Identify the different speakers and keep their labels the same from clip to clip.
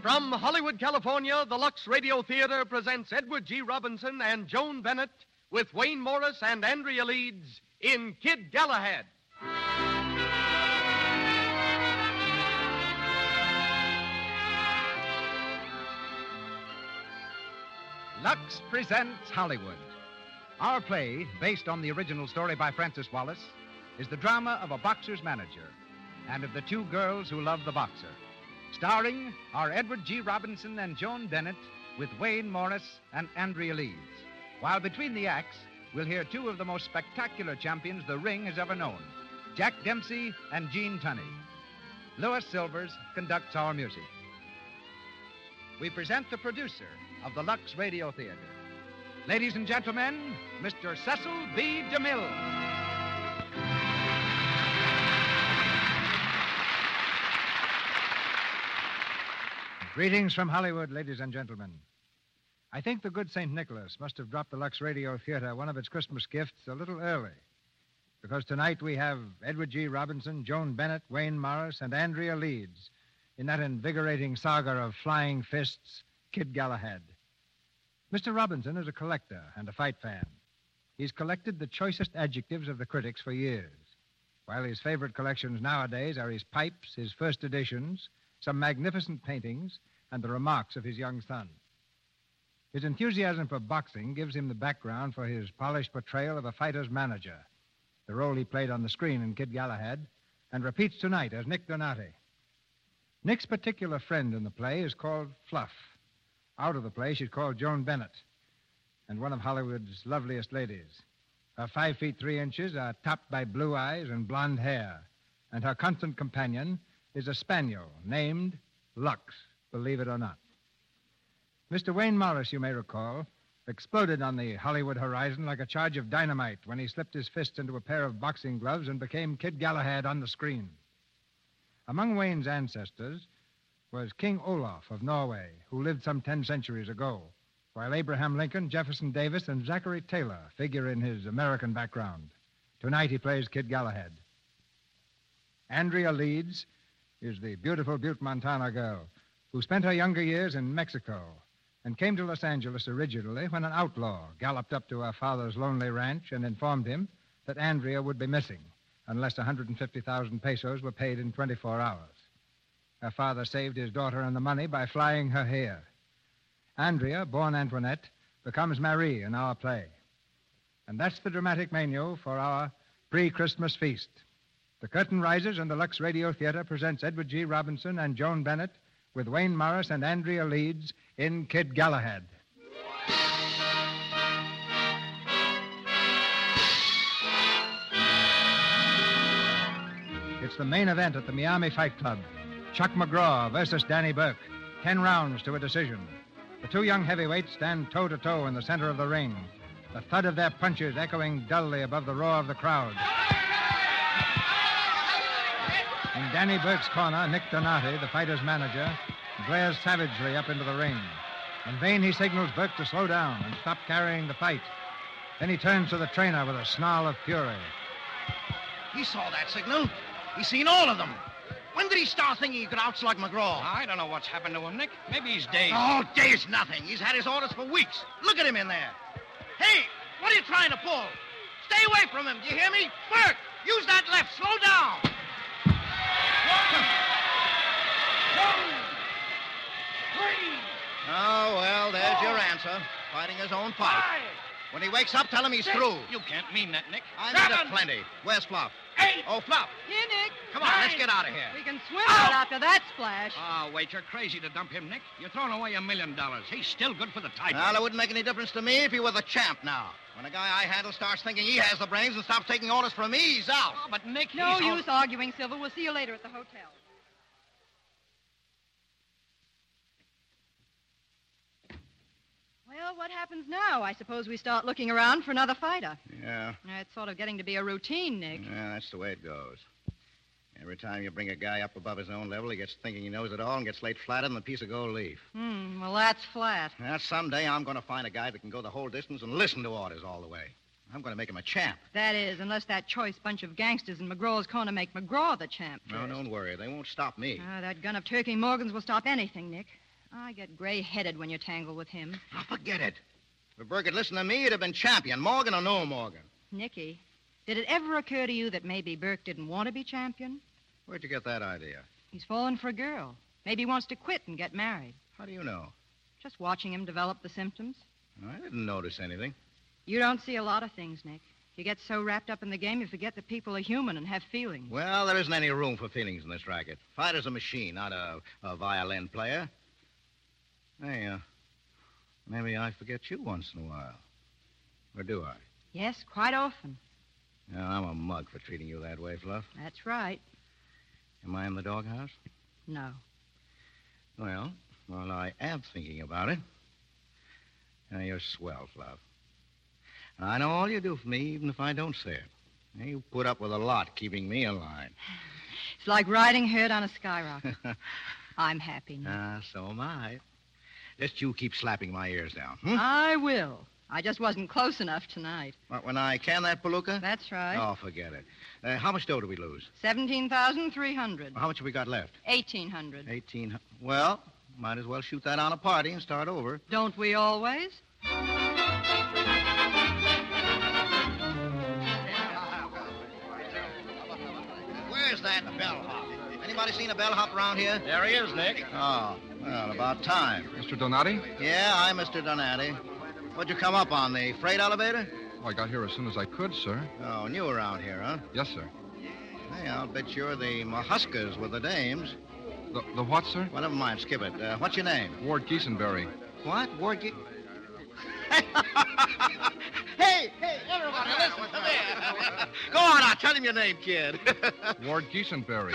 Speaker 1: From Hollywood, California, the Lux Radio Theater presents Edward G. Robinson and Joan Bennett with Wayne Morris and Andrea Leeds in Kid Galahad.
Speaker 2: Lux presents Hollywood. Our play, based on the original story by Francis Wallace, is the drama of a boxer's manager and of the two girls who love the boxer. Starring are Edward G. Robinson and Joan Bennett with Wayne Morris and Andrea Leeds. While between the acts, we'll hear two of the most spectacular champions the ring has ever known, Jack Dempsey and Gene Tunney. Louis Silvers conducts our music. We present the producer of the Lux Radio Theater. Ladies and gentlemen, Mr. Cecil B. DeMille.
Speaker 3: Greetings from Hollywood, ladies and gentlemen. I think the good St. Nicholas must have dropped the Lux Radio Theater one of its Christmas gifts a little early, because tonight we have Edward G. Robinson, Joan Bennett, Wayne Morris, and Andrea Leeds in that invigorating saga of flying fists, Kid Galahad. Mr. Robinson is a collector and a fight fan. He's collected the choicest adjectives of the critics for years, while his favorite collections nowadays are his pipes, his first editions, some magnificent paintings, and the remarks of his young son. His enthusiasm for boxing gives him the background for his polished portrayal of a fighter's manager, the role he played on the screen in Kid Galahad, and repeats tonight as Nick Donati. Nick's particular friend in the play is called Fluff. Out of the play, she's called Joan Bennett, and one of Hollywood's loveliest ladies. Her 5 feet 3 inches are topped by blue eyes and blonde hair, and her constant companion is a spaniel named Lux, believe it or not. Mr. Wayne Morris, you may recall, exploded on the Hollywood horizon like a charge of dynamite when he slipped his fist into a pair of boxing gloves and became Kid Galahad on the screen. Among Wayne's ancestors was King Olaf of Norway, who lived some 10 centuries ago, while Abraham Lincoln, Jefferson Davis, and Zachary Taylor figure in his American background. Tonight he plays Kid Galahad. Andrea Leeds is the beautiful Butte, Montana girl who spent her younger years in Mexico and came to Los Angeles originally when an outlaw galloped up to her father's lonely ranch and informed him that Andrea would be missing unless 150,000 pesos were paid in 24 hours. Her father saved his daughter and the money by flying her here. Andrea, born Antoinette, becomes Marie in our play. And that's the dramatic menu for our pre-Christmas feast. The curtain rises and the Lux Radio Theater presents Edward G. Robinson and Joan Bennett with Wayne Morris and Andrea Leeds in Kid Galahad. It's the main event at the Miami Fight Club. Chuck McGraw versus Danny Burke. 10 rounds to a decision. The two young heavyweights stand toe-to-toe in the center of the ring, the thud of their punches echoing dully above the roar of the crowd. In Danny Burke's corner, Nick Donati, the fighter's manager, glares savagely up into the ring. In vain, he signals Burke to slow down and stop carrying the fight. Then he turns to the trainer with a snarl of fury.
Speaker 4: He saw that signal. He's seen all of them. When did he start thinking he could outslug McGraw?
Speaker 5: I don't know what's happened to him, Nick. Maybe he's dazed.
Speaker 4: Oh, dazed nothing. He's had his orders for weeks. Look at him in there. Hey, what are you trying to pull? Stay away from him. Do you hear me? Burke, use that left. Slow down. 1, 2, 3. Oh, well, there's your answer. Fighting his own fight.
Speaker 5: 5.
Speaker 4: When he wakes up, tell him he's through.
Speaker 5: You can't mean that, Nick.
Speaker 4: I mean it plenty. Where's Fluff?
Speaker 5: 8.
Speaker 4: Oh, Fluff.
Speaker 6: Here, Nick.
Speaker 4: Come on, let's get out of here.
Speaker 6: We can swim right after that splash.
Speaker 5: Oh, wait, you're crazy to dump him, Nick. You're throwing away $1 million. He's still good for the title.
Speaker 4: Well, it wouldn't make any difference to me if he were the champ now. When a guy I handle starts thinking he has the brains and stops taking orders from me, he's out.
Speaker 5: Oh, but Nick,
Speaker 6: No
Speaker 5: he's
Speaker 6: use arguing, Silver. We'll see you later at the hotel. Well, what happens now? I suppose we start looking around for another fighter.
Speaker 4: Yeah.
Speaker 6: It's sort of getting to be a routine, Nick.
Speaker 4: Yeah, that's the way it goes. Every time you bring a guy up above his own level, he gets thinking he knows it all and gets laid flatter than a piece of gold leaf.
Speaker 6: Well, that's flat.
Speaker 4: Now, someday I'm going to find a guy that can go the whole distance and listen to orders all the way. I'm going to make him a champ.
Speaker 6: That is, unless that choice bunch of gangsters in McGraw's corner make McGraw the champ
Speaker 4: No,
Speaker 6: first.
Speaker 4: don't worry. They won't stop me.
Speaker 6: That gun of Turkey Morgan's will stop anything, Nick. I get gray-headed when you tangle with him.
Speaker 4: Now, forget it. If Burke had listened to me, he'd have been champion, Morgan or no Morgan.
Speaker 6: Nicky, did it ever occur to you that maybe Burke didn't want to be champion?
Speaker 4: Where'd you get that idea?
Speaker 6: He's fallen for a girl. Maybe he wants to quit and get married.
Speaker 4: How do you know?
Speaker 6: Just watching him develop the symptoms.
Speaker 4: I didn't notice anything.
Speaker 6: You don't see a lot of things, Nick. You get so wrapped up in the game, you forget that people are human and have feelings.
Speaker 4: Well, there isn't any room for feelings in this racket. Fighter's a machine, not a violin player. Hey, maybe I forget you once in a while. Or do I?
Speaker 6: Yes, quite often.
Speaker 4: No, I'm a mug for treating you that way, Fluff.
Speaker 6: That's right.
Speaker 4: Am I in the doghouse?
Speaker 6: No.
Speaker 4: Well, I am thinking about it. You're swell, Fluff. And I know all you do for me, even if I don't say it. You put up with a lot keeping me in line.
Speaker 6: It's like riding herd on a skyrocket. I'm happy now.
Speaker 4: So am I. Just you keep slapping my ears down.
Speaker 6: I will. I just wasn't close enough tonight.
Speaker 4: What, when I can that palooka?
Speaker 6: That's right.
Speaker 4: Oh, forget it. How much dough do we lose?
Speaker 6: 17,300.
Speaker 4: How much have we got left?
Speaker 6: 1,800.
Speaker 4: 18. Well, might as well shoot that on a party and start over.
Speaker 6: Don't we always?
Speaker 4: Where's that bellhop? Anybody seen a bellhop around here?
Speaker 5: There he is, Nick.
Speaker 4: Oh, well, about time.
Speaker 2: Mr. Donati?
Speaker 4: Yeah, I'm Mr. Donati. What'd you come up on, the freight elevator?
Speaker 2: Oh, I got here as soon as I could, sir.
Speaker 4: Oh, new around here, huh?
Speaker 2: Yes, sir.
Speaker 4: Hey, I'll bet you're the Mahuskers with the dames.
Speaker 2: The what, sir?
Speaker 4: Well, never mind, skip it. What's your name?
Speaker 2: Ward Giesenberry.
Speaker 4: What? Ward Hey, everybody, listen to me. Go on, I'll tell him your name, kid.
Speaker 2: Ward Giesenberry.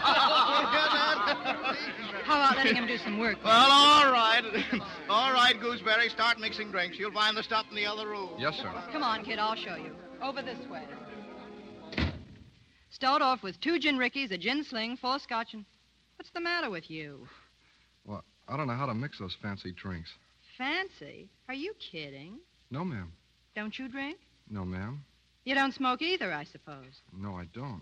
Speaker 6: How about letting him do some work?
Speaker 4: Well, all right. All right, Gooseberry, start mixing drinks. You'll find the stuff in the other room.
Speaker 2: Yes, sir.
Speaker 6: Come on, kid, I'll show you. Over this way. Start off with 2 gin rickeys, a gin sling, 4 scotch, and... What's the matter with you?
Speaker 2: Well, I don't know how to mix those fancy drinks.
Speaker 6: Fancy? Are you kidding?
Speaker 2: No, ma'am.
Speaker 6: Don't you drink?
Speaker 2: No, ma'am.
Speaker 6: You don't smoke either, I suppose.
Speaker 2: No, I don't.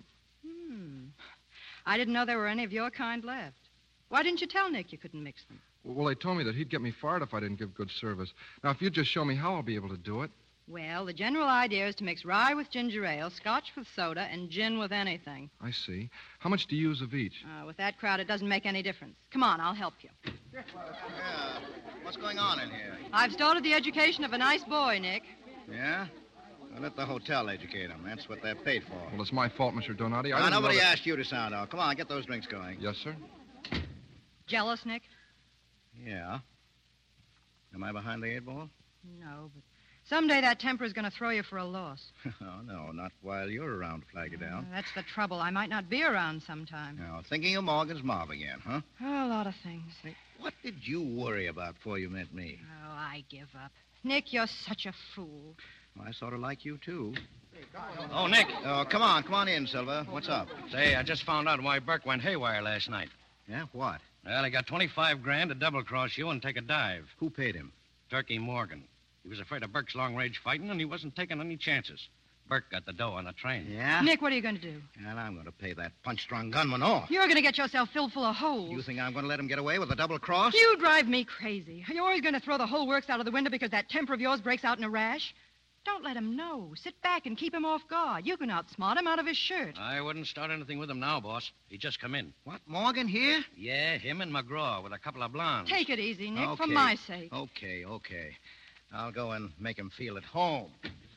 Speaker 6: I didn't know there were any of your kind left. Why didn't you tell Nick you couldn't mix them?
Speaker 2: Well, they told me that he'd get me fired if I didn't give good service. Now, if you'd just show me how I'll be able to do it.
Speaker 6: Well, the general idea is to mix rye with ginger ale, scotch with soda, and gin with anything.
Speaker 2: I see. How much do you use of each?
Speaker 6: With that crowd, it doesn't make any difference. Come on, I'll help you.
Speaker 4: Yeah. What's going on in here?
Speaker 6: I've started the education of a nice boy, Nick.
Speaker 4: Yeah? Well, let the hotel educate them. That's what they're paid for.
Speaker 2: Well, it's my fault, Mr. Donati. I
Speaker 4: Now,
Speaker 2: didn't know
Speaker 4: nobody
Speaker 2: that-
Speaker 4: asked you to sound out. Come on, get those drinks going.
Speaker 2: Yes, sir.
Speaker 6: Jealous, Nick?
Speaker 4: Yeah. Am I behind the 8-ball?
Speaker 6: No, but someday that temper is going to throw you for a loss.
Speaker 4: Oh, no, not while you're around to flag you down.
Speaker 6: That's the trouble. I might not be around sometime.
Speaker 4: Now, thinking of Morgan's mob again, huh?
Speaker 6: Oh, a lot of things.
Speaker 4: What did you worry about before you met me?
Speaker 6: Oh, I give up. Nick, you're such a fool.
Speaker 4: Well, I sort of like you, too.
Speaker 5: Oh, Nick.
Speaker 4: Oh, come on in, Silver. What's up?
Speaker 5: Say, I just found out why Burke went haywire last night.
Speaker 4: Yeah, what?
Speaker 5: Well, he got 25 grand to double-cross you and take a dive.
Speaker 4: Who paid him?
Speaker 5: Turkey Morgan. He was afraid of Burke's long-range fighting, and he wasn't taking any chances. Burke got the dough on the train.
Speaker 4: Yeah?
Speaker 6: Nick, what are you going to do?
Speaker 4: Well, I'm going to pay that punch-drunk gunman off.
Speaker 6: You're going to get yourself filled full of holes.
Speaker 4: You think I'm going to let him get away with a double cross?
Speaker 6: You drive me crazy. You're always going to throw the whole works out of the window because that temper of yours breaks out in a rash. Don't let him know. Sit back and keep him off guard. You can outsmart him out of his shirt.
Speaker 5: I wouldn't start anything with him now, boss. He just come in.
Speaker 4: What, Morgan here?
Speaker 5: Yeah, him and McGraw with a couple of blondes.
Speaker 6: Take it easy, Nick, for
Speaker 4: Okay.
Speaker 6: my sake.
Speaker 4: Okay. I'll go and make him feel at home.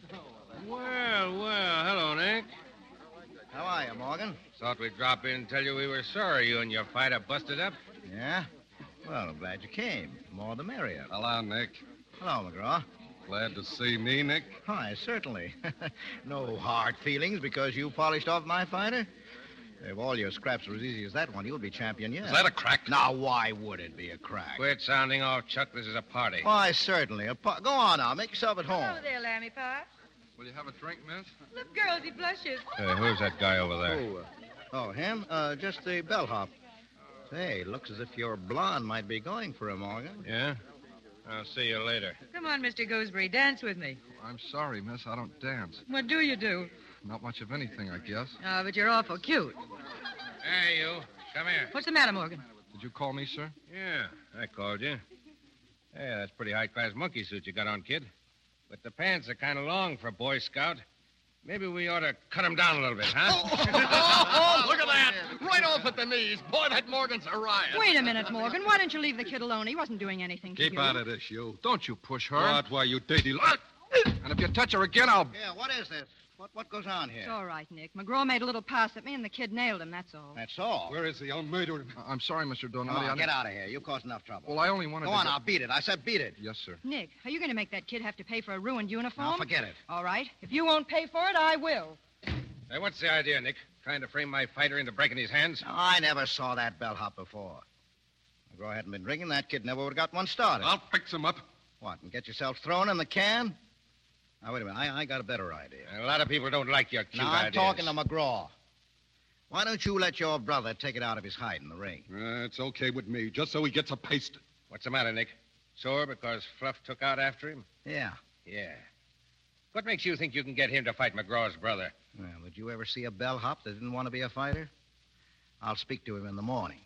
Speaker 7: Well, hello, Nick.
Speaker 4: How are you, Morgan?
Speaker 7: Thought we'd drop in and tell you we were sorry you and your fighter busted up.
Speaker 4: Yeah? Well, I'm glad you came. More the merrier.
Speaker 2: Hello, Nick.
Speaker 4: Hello, McGraw.
Speaker 2: Glad to see me, Nick.
Speaker 4: Hi, certainly. No hard feelings because you polished off my fighter? If all your scraps were as easy as that one, you'll be champion yet.
Speaker 7: Is that a crack?
Speaker 4: Now, why would it be a crack?
Speaker 7: Quit sounding off, Chuck. This is a party.
Speaker 4: Why, certainly. Go on now. Make yourself at home.
Speaker 8: Hello there, Lammy Pie.
Speaker 2: Will you have a drink, miss?
Speaker 8: Look, girls, he blushes.
Speaker 7: Who's that guy over there?
Speaker 4: Oh, him? Just the bellhop. Say, looks as if your blonde might be going for him, Morgan.
Speaker 7: Yeah? I'll see you later.
Speaker 8: Come on, Mr. Gooseberry, dance with me.
Speaker 2: I'm sorry, miss. I don't dance.
Speaker 8: What do you do?
Speaker 2: Not much of anything, I guess.
Speaker 8: Oh, but you're awful cute.
Speaker 7: Hey, you. Come here.
Speaker 8: What's the matter, Morgan?
Speaker 9: Did you call me, sir?
Speaker 7: Yeah, I called you. Hey, that's pretty high-class monkey suit you got on, kid. But the pants are kind of long for a Boy Scout. Maybe we ought to cut them down a little bit, huh?
Speaker 1: Look at that. Right off at the knees. Boy, that Morgan's a riot.
Speaker 6: Wait a minute, Morgan. Why don't you leave the kid alone? He wasn't doing anything to you.
Speaker 9: Keep out of this, you. Don't you push her.
Speaker 10: What? Why, you dirty...
Speaker 9: And if you touch her again, I'll...
Speaker 4: Yeah, what is this? What goes on here?
Speaker 6: It's all right, Nick. McGraw made a little pass at me, and the kid nailed him, that's all.
Speaker 4: That's all.
Speaker 10: Where is he? I'll murder him.
Speaker 9: I'm sorry, Mr.
Speaker 4: Come
Speaker 9: Donati.
Speaker 4: on, get out of here. You caused enough trouble.
Speaker 9: Well, I only wanted
Speaker 4: Go
Speaker 9: to...
Speaker 4: on, now, beat it. I said beat it.
Speaker 9: Yes, sir.
Speaker 6: Nick, are you going to make that kid have to pay for a ruined uniform?
Speaker 4: Now, forget it.
Speaker 6: All right. If you won't pay for it, I will.
Speaker 7: Hey, what's the idea, Nick? Trying to frame my fighter into breaking his hands?
Speaker 4: Now, I never saw that bellhop before. McGraw hadn't been drinking, that kid never would have got one started.
Speaker 10: I'll fix him up.
Speaker 4: What, and get yourself thrown in the can? Now, wait a minute. I got a better idea.
Speaker 7: A lot of people don't like your cute
Speaker 4: Now, I'm
Speaker 7: ideas.
Speaker 4: talking to McGraw. Why don't you let your brother take it out of his hide in the ring?
Speaker 10: It's okay with me, just so he gets a pasted.
Speaker 7: What's the matter, Nick? Sore because Fluff took out after him?
Speaker 4: Yeah.
Speaker 7: Yeah. What makes you think you can get him to fight McGraw's brother?
Speaker 4: Well, did you ever see a bellhop that didn't want to be a fighter? I'll speak to him in the morning.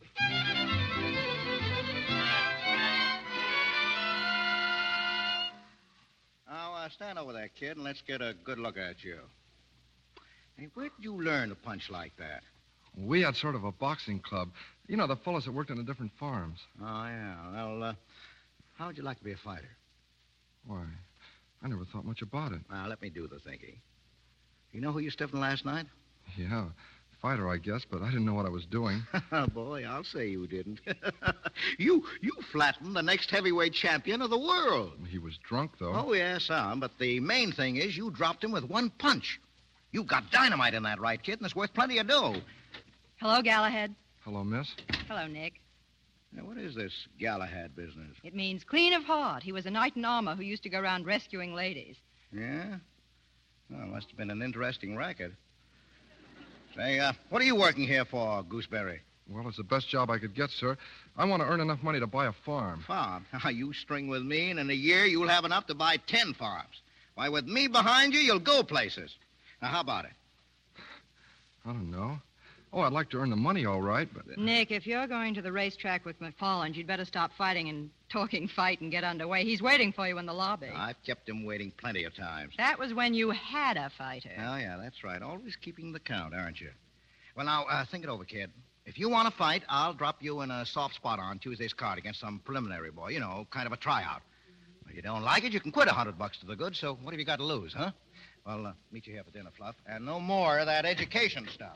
Speaker 4: Now, stand over there, kid, and let's get a good look at you. Hey, where did you learn to punch like that?
Speaker 9: We had sort of a boxing club. You know, the fellows that worked in the different farms.
Speaker 4: Oh, yeah. Well, how would you like to be a fighter?
Speaker 9: Why, I never thought much about it.
Speaker 4: Now, let me do the thinking. You know who you stiffened last night?
Speaker 9: Yeah, fighter, I guess, but I didn't know what I was doing.
Speaker 4: Boy, I'll say you didn't. You flattened the next heavyweight champion of the world.
Speaker 9: He was drunk, though.
Speaker 4: Oh, yes, but the main thing is you dropped him with one punch. You got dynamite in that right, kid, and it's worth plenty of dough.
Speaker 6: Hello, Galahad.
Speaker 9: Hello, miss.
Speaker 6: Hello, Nick.
Speaker 4: Now, what is this Galahad business?
Speaker 6: It means clean of heart. He was a knight in armor who used to go around rescuing ladies.
Speaker 4: Yeah? Well, must have been an interesting racket. Say, what are you working here for, Gooseberry?
Speaker 9: Well, it's the best job I could get, sir. I want to earn enough money to buy a farm.
Speaker 4: Farm? Now, you string with me, and in a year you'll have enough to buy 10 farms. Why, with me behind you, you'll go places. Now, how about it?
Speaker 9: I don't know. Oh, I'd like to earn the money, all right, but...
Speaker 6: Nick, if you're going to the racetrack with McFarland, you'd better stop fighting and talking fight and get underway. He's waiting for you in the lobby.
Speaker 4: I've kept him waiting plenty of times.
Speaker 6: That was when you had a fighter.
Speaker 4: Oh, yeah, that's right. Always keeping the count, aren't you? Well, now, think it over, kid. If you want to fight, I'll drop you in a soft spot on Tuesday's card against some preliminary boy. You know, kind of a tryout. If you don't like it, you can quit $100 to the good, so what have you got to lose, huh? Well, meet you here for dinner, Fluff. And no more of that education stuff.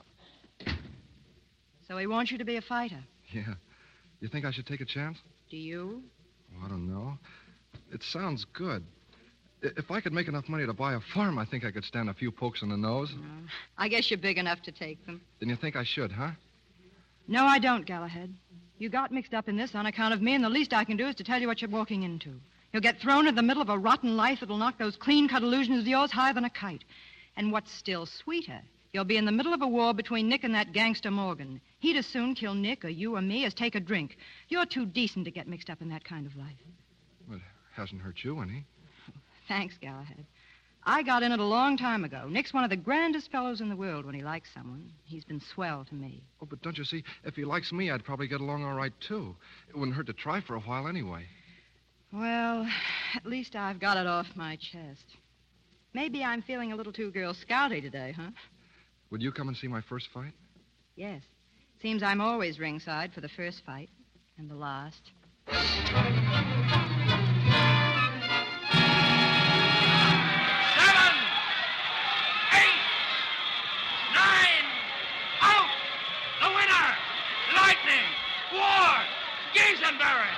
Speaker 6: So he wants you to be a fighter.
Speaker 9: Yeah. You think I should take a chance?
Speaker 6: Do you?
Speaker 9: Oh, I don't know. It sounds good. If I could make enough money to buy a farm, I think I could stand a few pokes in the nose.
Speaker 6: I guess you're big enough to take them.
Speaker 9: Then you think I should, huh?
Speaker 6: No, I don't, Galahad. You got mixed up in this on account of me, and the least I can do is to tell you what you're walking into. You'll get thrown in the middle of a rotten life that'll knock those clean-cut illusions of yours higher than a kite. And what's still sweeter, you'll be in the middle of a war between Nick and that gangster Morgan. He'd as soon kill Nick or you or me as take a drink. You're too decent to get mixed up in that kind of life.
Speaker 9: Well, it hasn't hurt you any.
Speaker 6: Thanks, Galahad. I got in it a long time ago. Nick's one of the grandest fellows in the world when he likes someone. He's been swell to me.
Speaker 9: Oh, but don't you see, if he likes me, I'd probably get along all right, too. It wouldn't hurt to try for a while anyway.
Speaker 6: Well, at least I've got it off my chest. Maybe I'm feeling a little too Girl Scouty today, huh?
Speaker 9: Would you come and see my first fight?
Speaker 6: Yes. Seems I'm always ringside for the first fight and the last.
Speaker 1: 8, 9, out! The winner, Lightning Ward Giesenberry!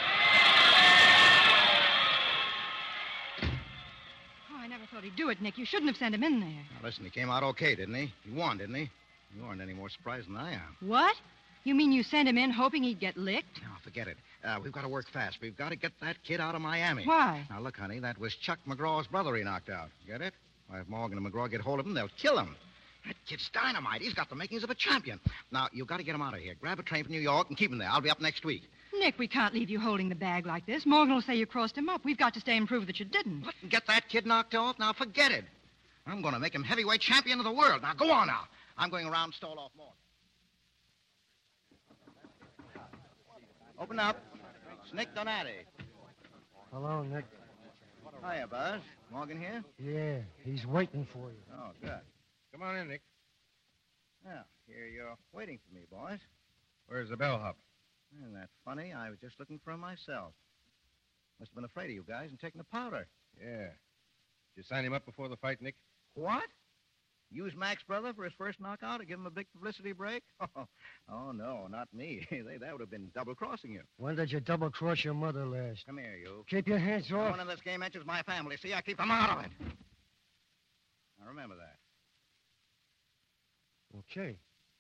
Speaker 6: Oh, I never thought he'd do it, Nick. You shouldn't have sent him in there.
Speaker 4: Now, listen, he came out okay, didn't he? He won, didn't he? You aren't any more surprised than I am.
Speaker 6: What? You mean you sent him in hoping he'd get licked?
Speaker 4: Now, forget it. We've got to work fast. We've got to get that kid out of Miami.
Speaker 6: Why?
Speaker 4: Now, look, honey, that was Chuck McGraw's brother he knocked out. Get it? Why, if Morgan and McGraw get hold of him, they'll kill him. That kid's dynamite. He's got the makings of a champion. Now, you've got to get him out of here. Grab a train for New York and keep him there. I'll be up next week.
Speaker 6: Nick, we can't leave you holding the bag like this. Morgan will say you crossed him up. We've got to stay and prove that you didn't.
Speaker 4: What? Get that kid knocked off? Now, forget it. I'm going to make him heavyweight champion of the world. Now, go on now. I'm going around and stall off Morgan. Open up. It's Nick Donati.
Speaker 11: Hello, Nick.
Speaker 4: Hiya, Buzz. Morgan here?
Speaker 11: Yeah, he's waiting for you.
Speaker 4: Oh, good.
Speaker 7: Come on in, Nick.
Speaker 4: Well, here you're waiting for me, boys.
Speaker 7: Where's the bellhop?
Speaker 4: Isn't that funny? I was just looking for him myself. Must have been afraid of you guys and taken the powder.
Speaker 7: Yeah. Did you sign him up before the fight, Nick?
Speaker 4: What? Use Mac's brother for his first knockout to give him a big publicity break? Oh, no, not me. That would have been double-crossing you.
Speaker 11: When did you double-cross your mother last?
Speaker 4: Come here, you.
Speaker 11: Keep your hands
Speaker 4: No
Speaker 11: off.
Speaker 4: one in this game mentions my family. See, I keep them out of it. Now, remember that.
Speaker 11: Okay.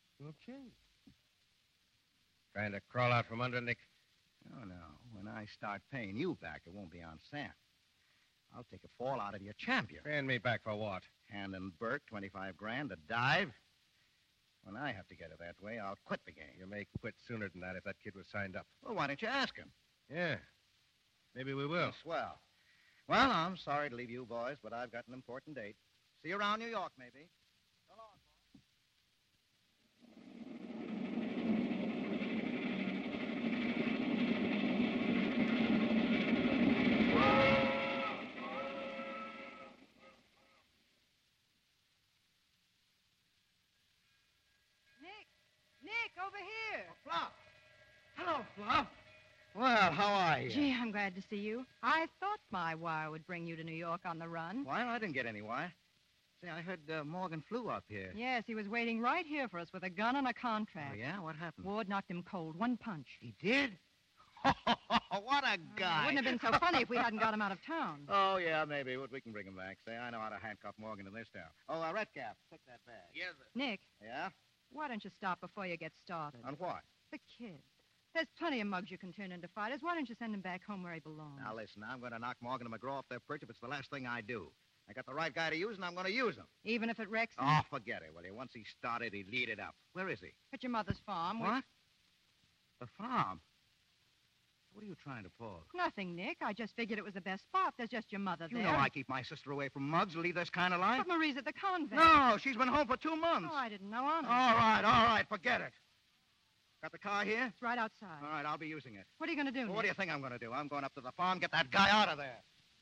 Speaker 7: Trying to crawl out from under, Nick?
Speaker 4: Oh, no. When I start paying you back, it won't be on Sam. I'll take a fall out of your champion.
Speaker 7: Paying me back for what?
Speaker 4: Handing Burke 25 grand to dive. When I have to get it that way, I'll quit the game.
Speaker 7: You may quit sooner than that if that kid was signed up.
Speaker 4: Well, why don't you ask him?
Speaker 7: Yeah. Maybe we will.
Speaker 4: Swell. Well, I'm sorry to leave you boys, but I've got an important date. See you around New York, maybe. So long, boys.
Speaker 6: Nick, over here.
Speaker 4: Fluff. Hello, Fluff. Well, how are you?
Speaker 6: Gee, I'm glad to see you. I thought my wire would bring you to New York on the run.
Speaker 4: Why? I didn't get any wire. Say, I heard Morgan flew up here.
Speaker 6: Yes, he was waiting right here for us with a gun and a contract.
Speaker 4: Oh, yeah? What happened?
Speaker 6: Ward knocked him cold. One punch.
Speaker 4: He did? What a guy.
Speaker 6: Wouldn't have been so funny if we hadn't got him out of town.
Speaker 4: Oh, yeah, maybe. But we can bring him back. Say, I know how to handcuff Morgan in this town. Oh, Redcap, take that bag.
Speaker 5: Yes, sir.
Speaker 6: Nick,
Speaker 4: Yeah?
Speaker 6: why don't you stop before you get started?
Speaker 4: On what?
Speaker 6: The kid. There's plenty of mugs you can turn into fighters. Why don't you send him back home where he belongs?
Speaker 4: Now, listen, I'm going to knock Morgan and McGraw off their perch if it's the last thing I do. I got the right guy to use, and I'm going to use him.
Speaker 6: Even if it wrecks him?
Speaker 4: Oh, forget it, will you? Once he started, he'd lead it up. Where is he?
Speaker 6: At your mother's farm.
Speaker 4: What? The farm? What are you trying to pull?
Speaker 6: Nothing, Nick. I just figured it was the best spot. There's just your mother
Speaker 4: You
Speaker 6: there.
Speaker 4: know I keep my sister away from mugs to lead this kind of life.
Speaker 6: But Marie's at the convent.
Speaker 4: No, she's been home for 2 months.
Speaker 6: Oh, I didn't know, honest.
Speaker 4: All right, forget it. Got the car here?
Speaker 6: It's right outside.
Speaker 4: All right, I'll be using it.
Speaker 6: What are you going to do,
Speaker 4: Well,
Speaker 6: Nick?
Speaker 4: what do you think I'm going to do? I'm going up to the farm, get that guy out of there.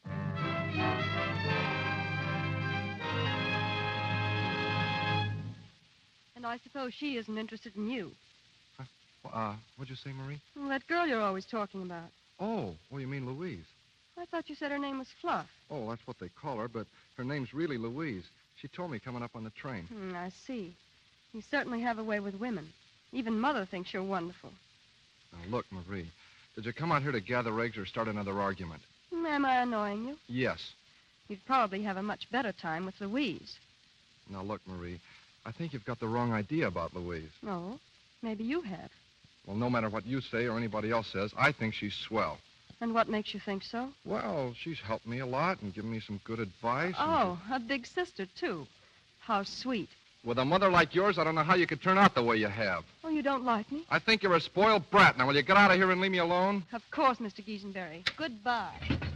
Speaker 12: And I suppose she isn't interested in you.
Speaker 9: What'd you say, Marie?
Speaker 12: Well, that girl you're always talking about.
Speaker 9: Oh, you mean Louise.
Speaker 12: I thought you said her name was Fluff.
Speaker 9: Oh, that's what they call her, but her name's really Louise. She told me coming up on the train.
Speaker 12: I see. You certainly have a way with women. Even Mother thinks you're wonderful.
Speaker 9: Now, look, Marie, did you come out here to gather eggs or start another argument?
Speaker 12: Am I annoying you?
Speaker 9: Yes.
Speaker 12: You'd probably have a much better time with Louise.
Speaker 9: Now, look, Marie, I think you've got the wrong idea about Louise.
Speaker 12: Oh, maybe you have.
Speaker 9: Well, no matter what you say or anybody else says, I think she's swell.
Speaker 12: And what makes you think so?
Speaker 9: Well, she's helped me a lot and given me some good advice.
Speaker 12: Oh, a big sister, too. How sweet.
Speaker 9: With a mother like yours, I don't know how you could turn out the way you have.
Speaker 12: Oh, you don't like me?
Speaker 9: I think you're a spoiled brat. Now, will you get out of here and leave me alone?
Speaker 12: Of course, Mr. Giesenberry. Goodbye.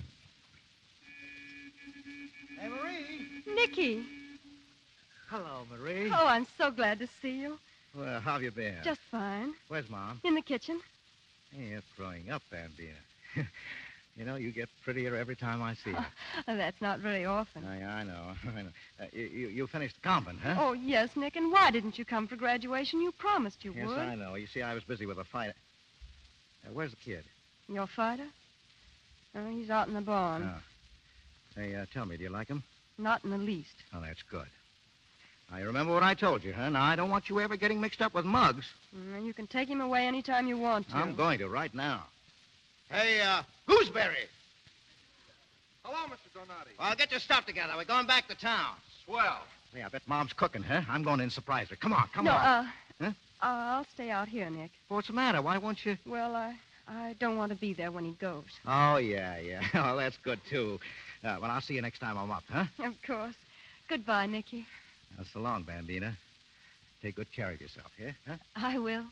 Speaker 4: Hey, Marie.
Speaker 12: Nicky.
Speaker 4: Hello, Marie.
Speaker 12: Oh, I'm so glad to see you.
Speaker 4: Well, how have you been?
Speaker 12: Just fine.
Speaker 4: Where's Mom?
Speaker 12: In the kitchen.
Speaker 4: Hey, you're growing up, Bambina. You know, you get prettier every time I see you.
Speaker 12: That's not very often.
Speaker 4: I know. You finished the convent, huh?
Speaker 12: Oh, yes, Nick. And why didn't you come for graduation? You promised you
Speaker 4: Yes,
Speaker 12: would.
Speaker 4: I know. You see, I was busy with a fight. Where's the kid?
Speaker 12: Your fighter? Oh, he's out in the barn.
Speaker 4: Oh. Hey, tell me, do you like him?
Speaker 12: Not in the least.
Speaker 4: Oh, that's good. Now, you remember what I told you, huh? Now, I don't want you ever getting mixed up with mugs.
Speaker 12: You can take him away any time you want to.
Speaker 4: I'm going to right now. Hey, Gooseberry.
Speaker 9: Hello, Mr. Donati.
Speaker 4: Well, get your stuff together. We're going back to town.
Speaker 9: Swell.
Speaker 4: Hey, I bet Mom's cooking, huh? I'm going in and surprise her. Come on, come
Speaker 12: no,
Speaker 4: on.
Speaker 12: Huh? I'll stay out here, Nick.
Speaker 4: Well, what's the matter? Why won't you?
Speaker 12: Well, I don't want to be there when he goes.
Speaker 4: Oh, yeah. Oh, that's good, too. Well, I'll see you next time I'm up, huh?
Speaker 12: Of course. Goodbye, Nicky.
Speaker 4: Now, so long, Bambina. Take good care of yourself, yeah? Huh?
Speaker 12: I will.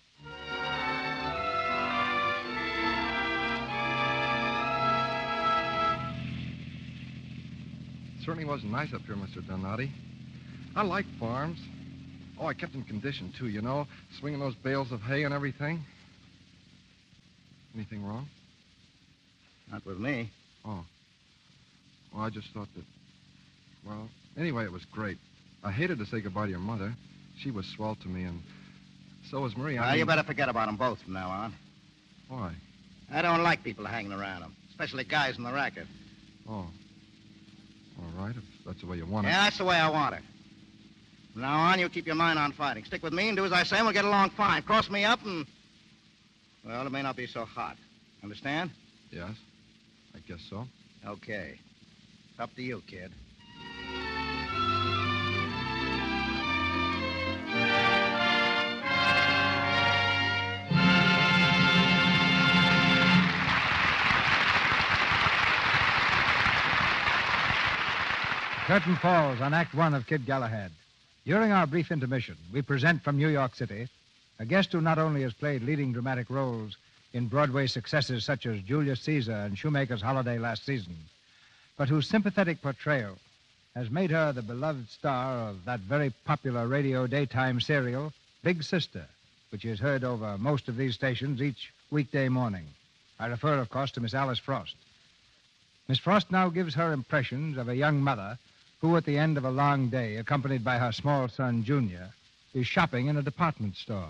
Speaker 9: Certainly wasn't nice up here, Mr. Donati. I like farms. Oh, I kept in condition, too, you know, swinging those bales of hay and everything. Anything wrong?
Speaker 4: Not with me.
Speaker 9: Oh. Well, I just thought that... Well, anyway, it was great. I hated to say goodbye to your mother. She was swell to me, and so was Marie.
Speaker 4: Well, you better forget about them both from now on.
Speaker 9: Why?
Speaker 4: I don't like people hanging around them, especially guys in the racket.
Speaker 9: Oh. All right, if that's the way you want it.
Speaker 4: Yeah, that's the way I want it. From now on, you keep your mind on fighting. Stick with me and do as I say, and we'll get along fine. Cross me up and... Well, it may not be so hot. Understand?
Speaker 9: Yes, I guess so.
Speaker 4: Okay. It's up to you, kid.
Speaker 3: Curtain falls on Act One of Kid Galahad. During our brief intermission, we present from New York City a guest who not only has played leading dramatic roles in Broadway successes such as Julius Caesar and Shoemaker's Holiday last season, but whose sympathetic portrayal has made her the beloved star of that very popular radio daytime serial, Big Sister, which is heard over most of these stations each weekday morning. I refer, of course, to Miss Alice Frost. Miss Frost now gives her impressions of a young mother who, at the end of a long day, accompanied by her small son, Junior, is shopping in a department store.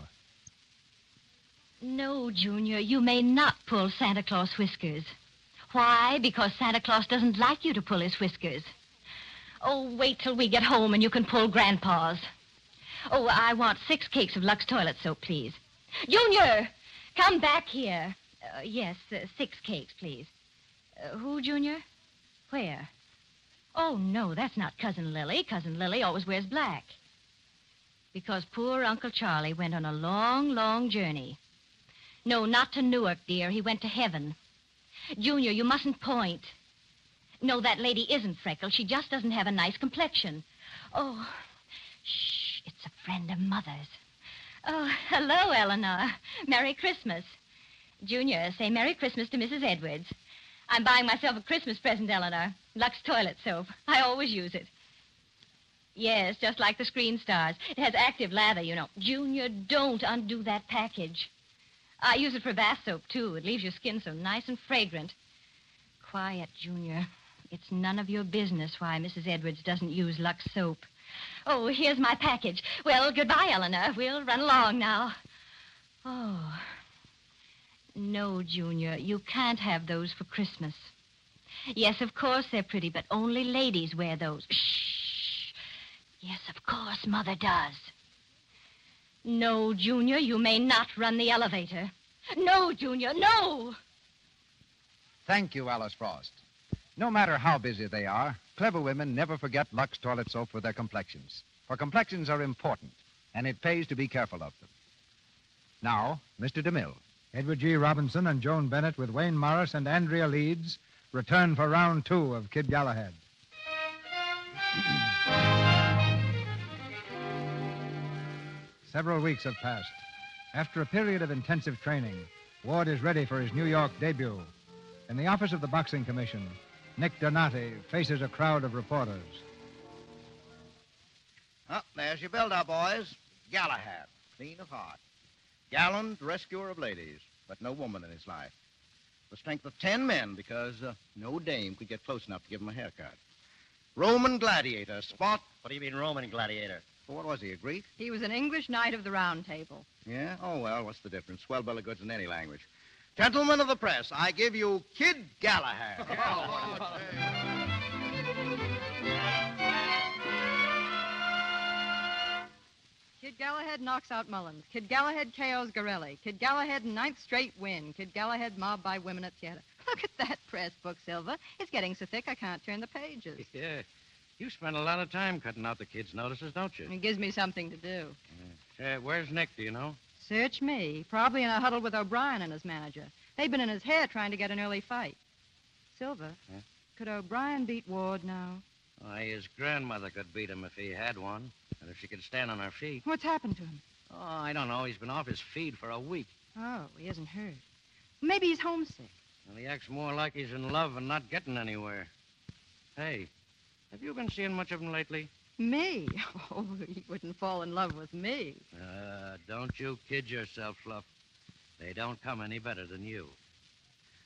Speaker 13: No, Junior, you may not pull Santa Claus whiskers. Why? Because Santa Claus doesn't like you to pull his whiskers. Oh, wait till we get home and you can pull Grandpa's. Oh, I want 6 cakes of Lux toilet soap, please. Junior, come back here. Yes, 6 cakes, please. Who, Junior? Where? Oh, no, that's not Cousin Lily. Cousin Lily always wears black. Because poor Uncle Charlie went on a long, long journey. No, not to Newark, dear. He went to heaven. Junior, you mustn't point. No, that lady isn't freckled. She just doesn't have a nice complexion. Oh, shh, it's a friend of Mother's. Oh, hello, Eleanor. Merry Christmas. Junior, say Merry Christmas to Mrs. Edwards. I'm buying myself a Christmas present, Eleanor. Lux toilet soap. I always use it. Yes, just like the Screen Stars. It has active lather, you know. Junior, don't undo that package. I use it for bath soap, too. It leaves your skin so nice and fragrant. Quiet, Junior. It's none of your business why Mrs. Edwards doesn't use Lux soap. Oh, here's my package. Well, goodbye, Eleanor. We'll run along now. Oh. No, Junior, you can't have those for Christmas. Yes, of course they're pretty, but only ladies wear those. Shh. Yes, of course, Mother does. No, Junior, you may not run the elevator. No, Junior, no!
Speaker 2: Thank you, Alice Frost. No matter how busy they are, clever women never forget Lux toilet soap for their complexions. For complexions are important, and it pays to be careful of them. Now, Mr. DeMille.
Speaker 3: Edward G. Robinson and Joan Bennett with Wayne Morris and Andrea Leeds return for round 2 of Kid Galahad. Several weeks have passed. After a period of intensive training, Ward is ready for his New York debut. In the office of the Boxing Commission, Nick Donati faces a crowd of reporters.
Speaker 4: Oh, there's your build-up, boys. Galahad, clean of heart. Gallant rescuer of ladies, but no woman in his life. The strength of 10 men because no dame could get close enough to give him a haircut. Roman gladiator, Spot.
Speaker 14: What do you mean Roman gladiator?
Speaker 4: Well, what was he, a Greek?
Speaker 6: He was an English knight of the Round Table.
Speaker 4: Yeah? Oh, well, what's the difference? Swell bill of goods in any language. Gentlemen of the press, I give you Kid Galahad.
Speaker 6: Kid Galahad knocks out Mullins. Kid Galahad KOs Gorelli. Kid Galahad 9th straight win. Kid Galahad mobbed by women at theater. Look at that press book, Silver. It's getting so thick I can't turn the pages.
Speaker 5: Yeah. You spend a lot of time cutting out the kids' notices, don't you?
Speaker 6: It gives me something to do.
Speaker 5: Where's Nick, do you know?
Speaker 6: Search me. Probably in a huddle with O'Brien and his manager. They've been in his hair trying to get an early fight. Silver, could O'Brien beat Ward now?
Speaker 5: Why, his grandmother could beat him if he had one. And if she could stand on her feet.
Speaker 6: What's happened to him?
Speaker 5: Oh, I don't know. He's been off his feed for a week.
Speaker 6: Oh, he isn't hurt. Maybe he's homesick.
Speaker 5: Well, he acts more like he's in love and not getting anywhere. Hey, have you been seeing much of him lately?
Speaker 6: Me? Oh, he wouldn't fall in love with me.
Speaker 5: Don't you kid yourself, Fluff. They don't come any better than you.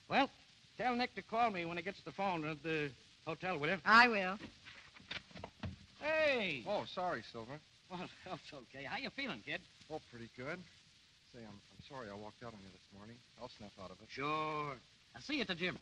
Speaker 5: Well, tell Nick to call me when he gets the phone at the hotel, will you?
Speaker 8: I will.
Speaker 5: Hey!
Speaker 9: Oh, sorry, Silver.
Speaker 5: Well, that's okay. How you feeling, kid?
Speaker 9: Oh, pretty good. Say, I'm sorry I walked out on you this morning. I'll snap out of it.
Speaker 5: Sure. I'll see you at the gym.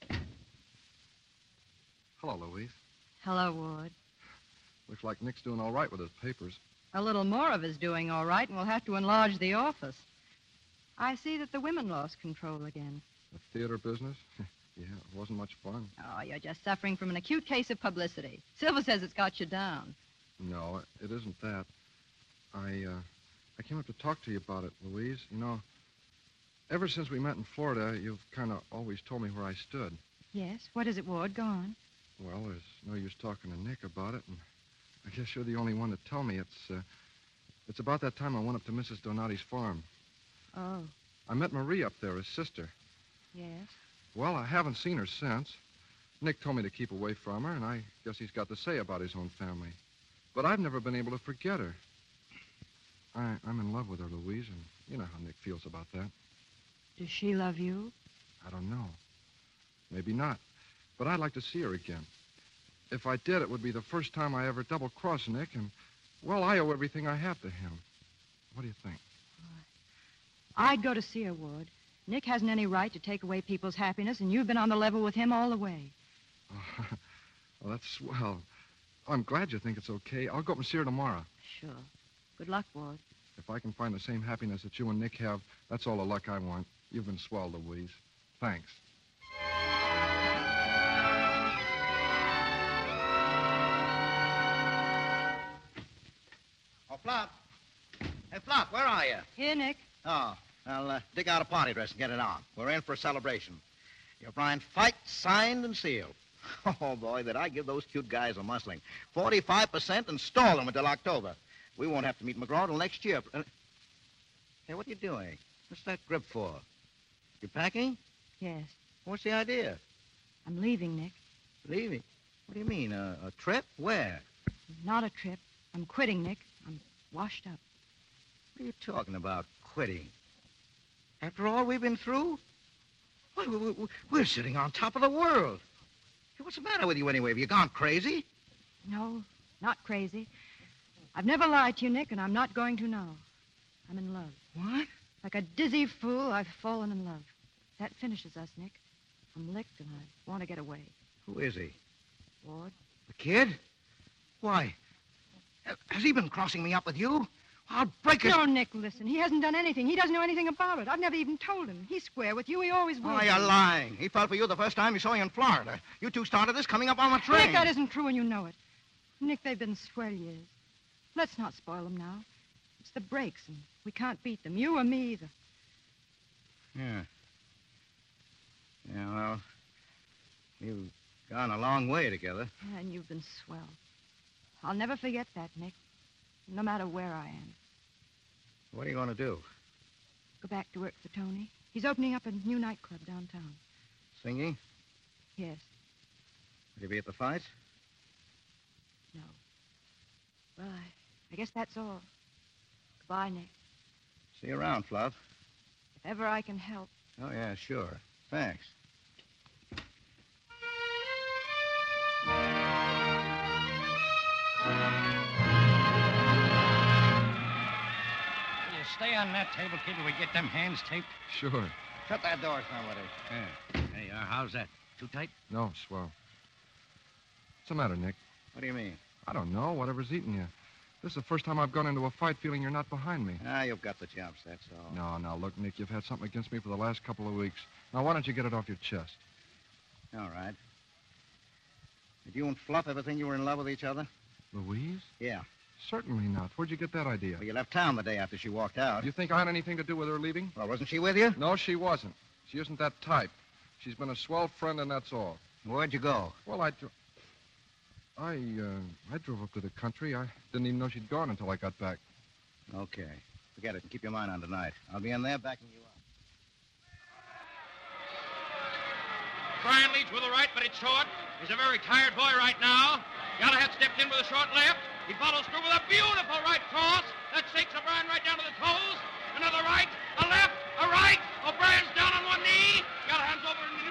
Speaker 9: Hello, Louise.
Speaker 6: Hello, Ward.
Speaker 9: Looks like Nick's doing all right with his papers.
Speaker 6: A little more of his doing all right, and we'll have to enlarge the office. I see that the women lost control again.
Speaker 9: The theater business? Yeah, it wasn't much fun.
Speaker 6: Oh, you're just suffering from an acute case of publicity. Silver says it's got you down.
Speaker 9: No, it isn't that. I came up to talk to you about it, Louise. You know, ever since we met in Florida, you've kind of always told me where I stood.
Speaker 6: Yes? What is it, Ward? Go on.
Speaker 9: Well, there's no use talking to Nick about it, and I guess you're the only one to tell me. It's about that time I went up to Mrs. Donati's farm.
Speaker 6: Oh,
Speaker 9: I met Marie up there, his sister.
Speaker 6: yes.
Speaker 9: Well, I haven't seen her since. Nick told me to keep away from her, and I guess he's got to say about his own family. But I've never been able to forget her. I'm in love with her, Louise, and you know how Nick feels about that.
Speaker 6: Does she love you?
Speaker 9: I don't know. Maybe not. But I'd like to see her again. If I did, it would be the first time I ever double-crossed Nick, and, well, I owe everything I have to him. What do you think?
Speaker 6: I'd go to see her, Ward. Nick hasn't any right to take away people's happiness, and you've been on the level with him all the way.
Speaker 9: Oh, well, that's swell. I'm glad you think it's okay. I'll go up and see her tomorrow.
Speaker 6: Sure. Good luck, Ward.
Speaker 9: If I can find the same happiness that you and Nick have, that's all the luck I want. You've been swell, Louise. Thanks.
Speaker 4: Oh, Flop. Hey, Flop, where are you?
Speaker 6: Here, Nick.
Speaker 4: Oh, well, dig out a party dress and get it on. We're in for a celebration. Your Brian Fike signed and sealed. Oh, boy, did I give those cute guys a muscling. 45% and stall them until October. We won't have to meet McGraw till next year. Hey, what are you doing? What's that grip for? You packing?
Speaker 6: Yes.
Speaker 4: What's the idea?
Speaker 6: I'm leaving, Nick.
Speaker 4: Leaving? What do you mean, a trip? Where?
Speaker 6: Not a trip. I'm quitting, Nick. I'm washed up.
Speaker 4: What are you talking about, quitting? After all we've been through? Why, we're sitting on top of the world. Hey, what's the matter with you anyway? Have you gone crazy?
Speaker 6: No, not crazy. I've never lied to you, Nick, and I'm not going to now. I'm in love.
Speaker 4: What?
Speaker 6: Like a dizzy fool, I've fallen in love. That finishes us, Nick. I'm licked, and I want to get away.
Speaker 4: Who is he?
Speaker 6: Ward?
Speaker 4: The kid? Why? Has he been crossing me up with you? I'll break his...
Speaker 6: No, Nick, listen. He hasn't done anything. He doesn't know anything about it. I've never even told him. He's square with you. He always will.
Speaker 4: Oh, you're lying. He fell for you the first time he saw you in Florida. You two started this coming up on the train.
Speaker 6: Nick, that isn't true, and you know it. Nick, they've been swell years. Let's not spoil them now. It's the breaks, and we can't beat them. You or me either.
Speaker 4: Yeah. Yeah, well, you've gone a long way together.
Speaker 6: Yeah, and you've been swell. I'll never forget that, Nick. No matter where I am.
Speaker 4: What are you going to do?
Speaker 6: Go back to work for Tony. He's opening up a new nightclub downtown.
Speaker 4: Singing?
Speaker 6: Yes.
Speaker 4: Will you be at the fights?
Speaker 6: No. Well, I guess that's all. Goodbye, Nick.
Speaker 4: See you around, Fluff.
Speaker 6: If ever I can help.
Speaker 4: Oh, yeah, sure. Thanks.
Speaker 5: Stay on that table, kid, till we get them hands taped.
Speaker 9: Sure.
Speaker 4: Shut that door, somebody.
Speaker 5: Yeah. Hey, how's that? Too tight?
Speaker 9: No, swell. What's the matter, Nick?
Speaker 4: What do you mean?
Speaker 9: I don't know. Whatever's eating you. This is the first time I've gone into a fight feeling you're not behind me.
Speaker 4: Ah, you've got the jumps, that's all.
Speaker 9: No, now, look, Nick, you've had something against me for the last couple of weeks. Now, why don't you get it off your chest?
Speaker 4: All right. Did you and Fluff ever think you were in love with each other?
Speaker 9: Louise?
Speaker 4: Yeah.
Speaker 9: Certainly not. Where'd you get that idea?
Speaker 4: Well, you left town the day after she walked out.
Speaker 9: You think I had anything to do with her leaving?
Speaker 4: Well, wasn't she with you?
Speaker 9: No, she wasn't. She isn't that type. She's been a swell friend, and that's all.
Speaker 4: Where'd you go?
Speaker 9: Well, I drove up to the country. I didn't even know she'd gone until I got back.
Speaker 4: Okay. Forget it and keep your mind on tonight. I'll be in there backing you up.
Speaker 1: Brian leads with the right, but it's short. He's a very tired boy right now. Galahad stepped in with a short left. He follows through with a beautiful right cross. That shakes O'Brien right down to the toes. Another right, a left, a right. O'Brien's down on one knee. Galahad's over in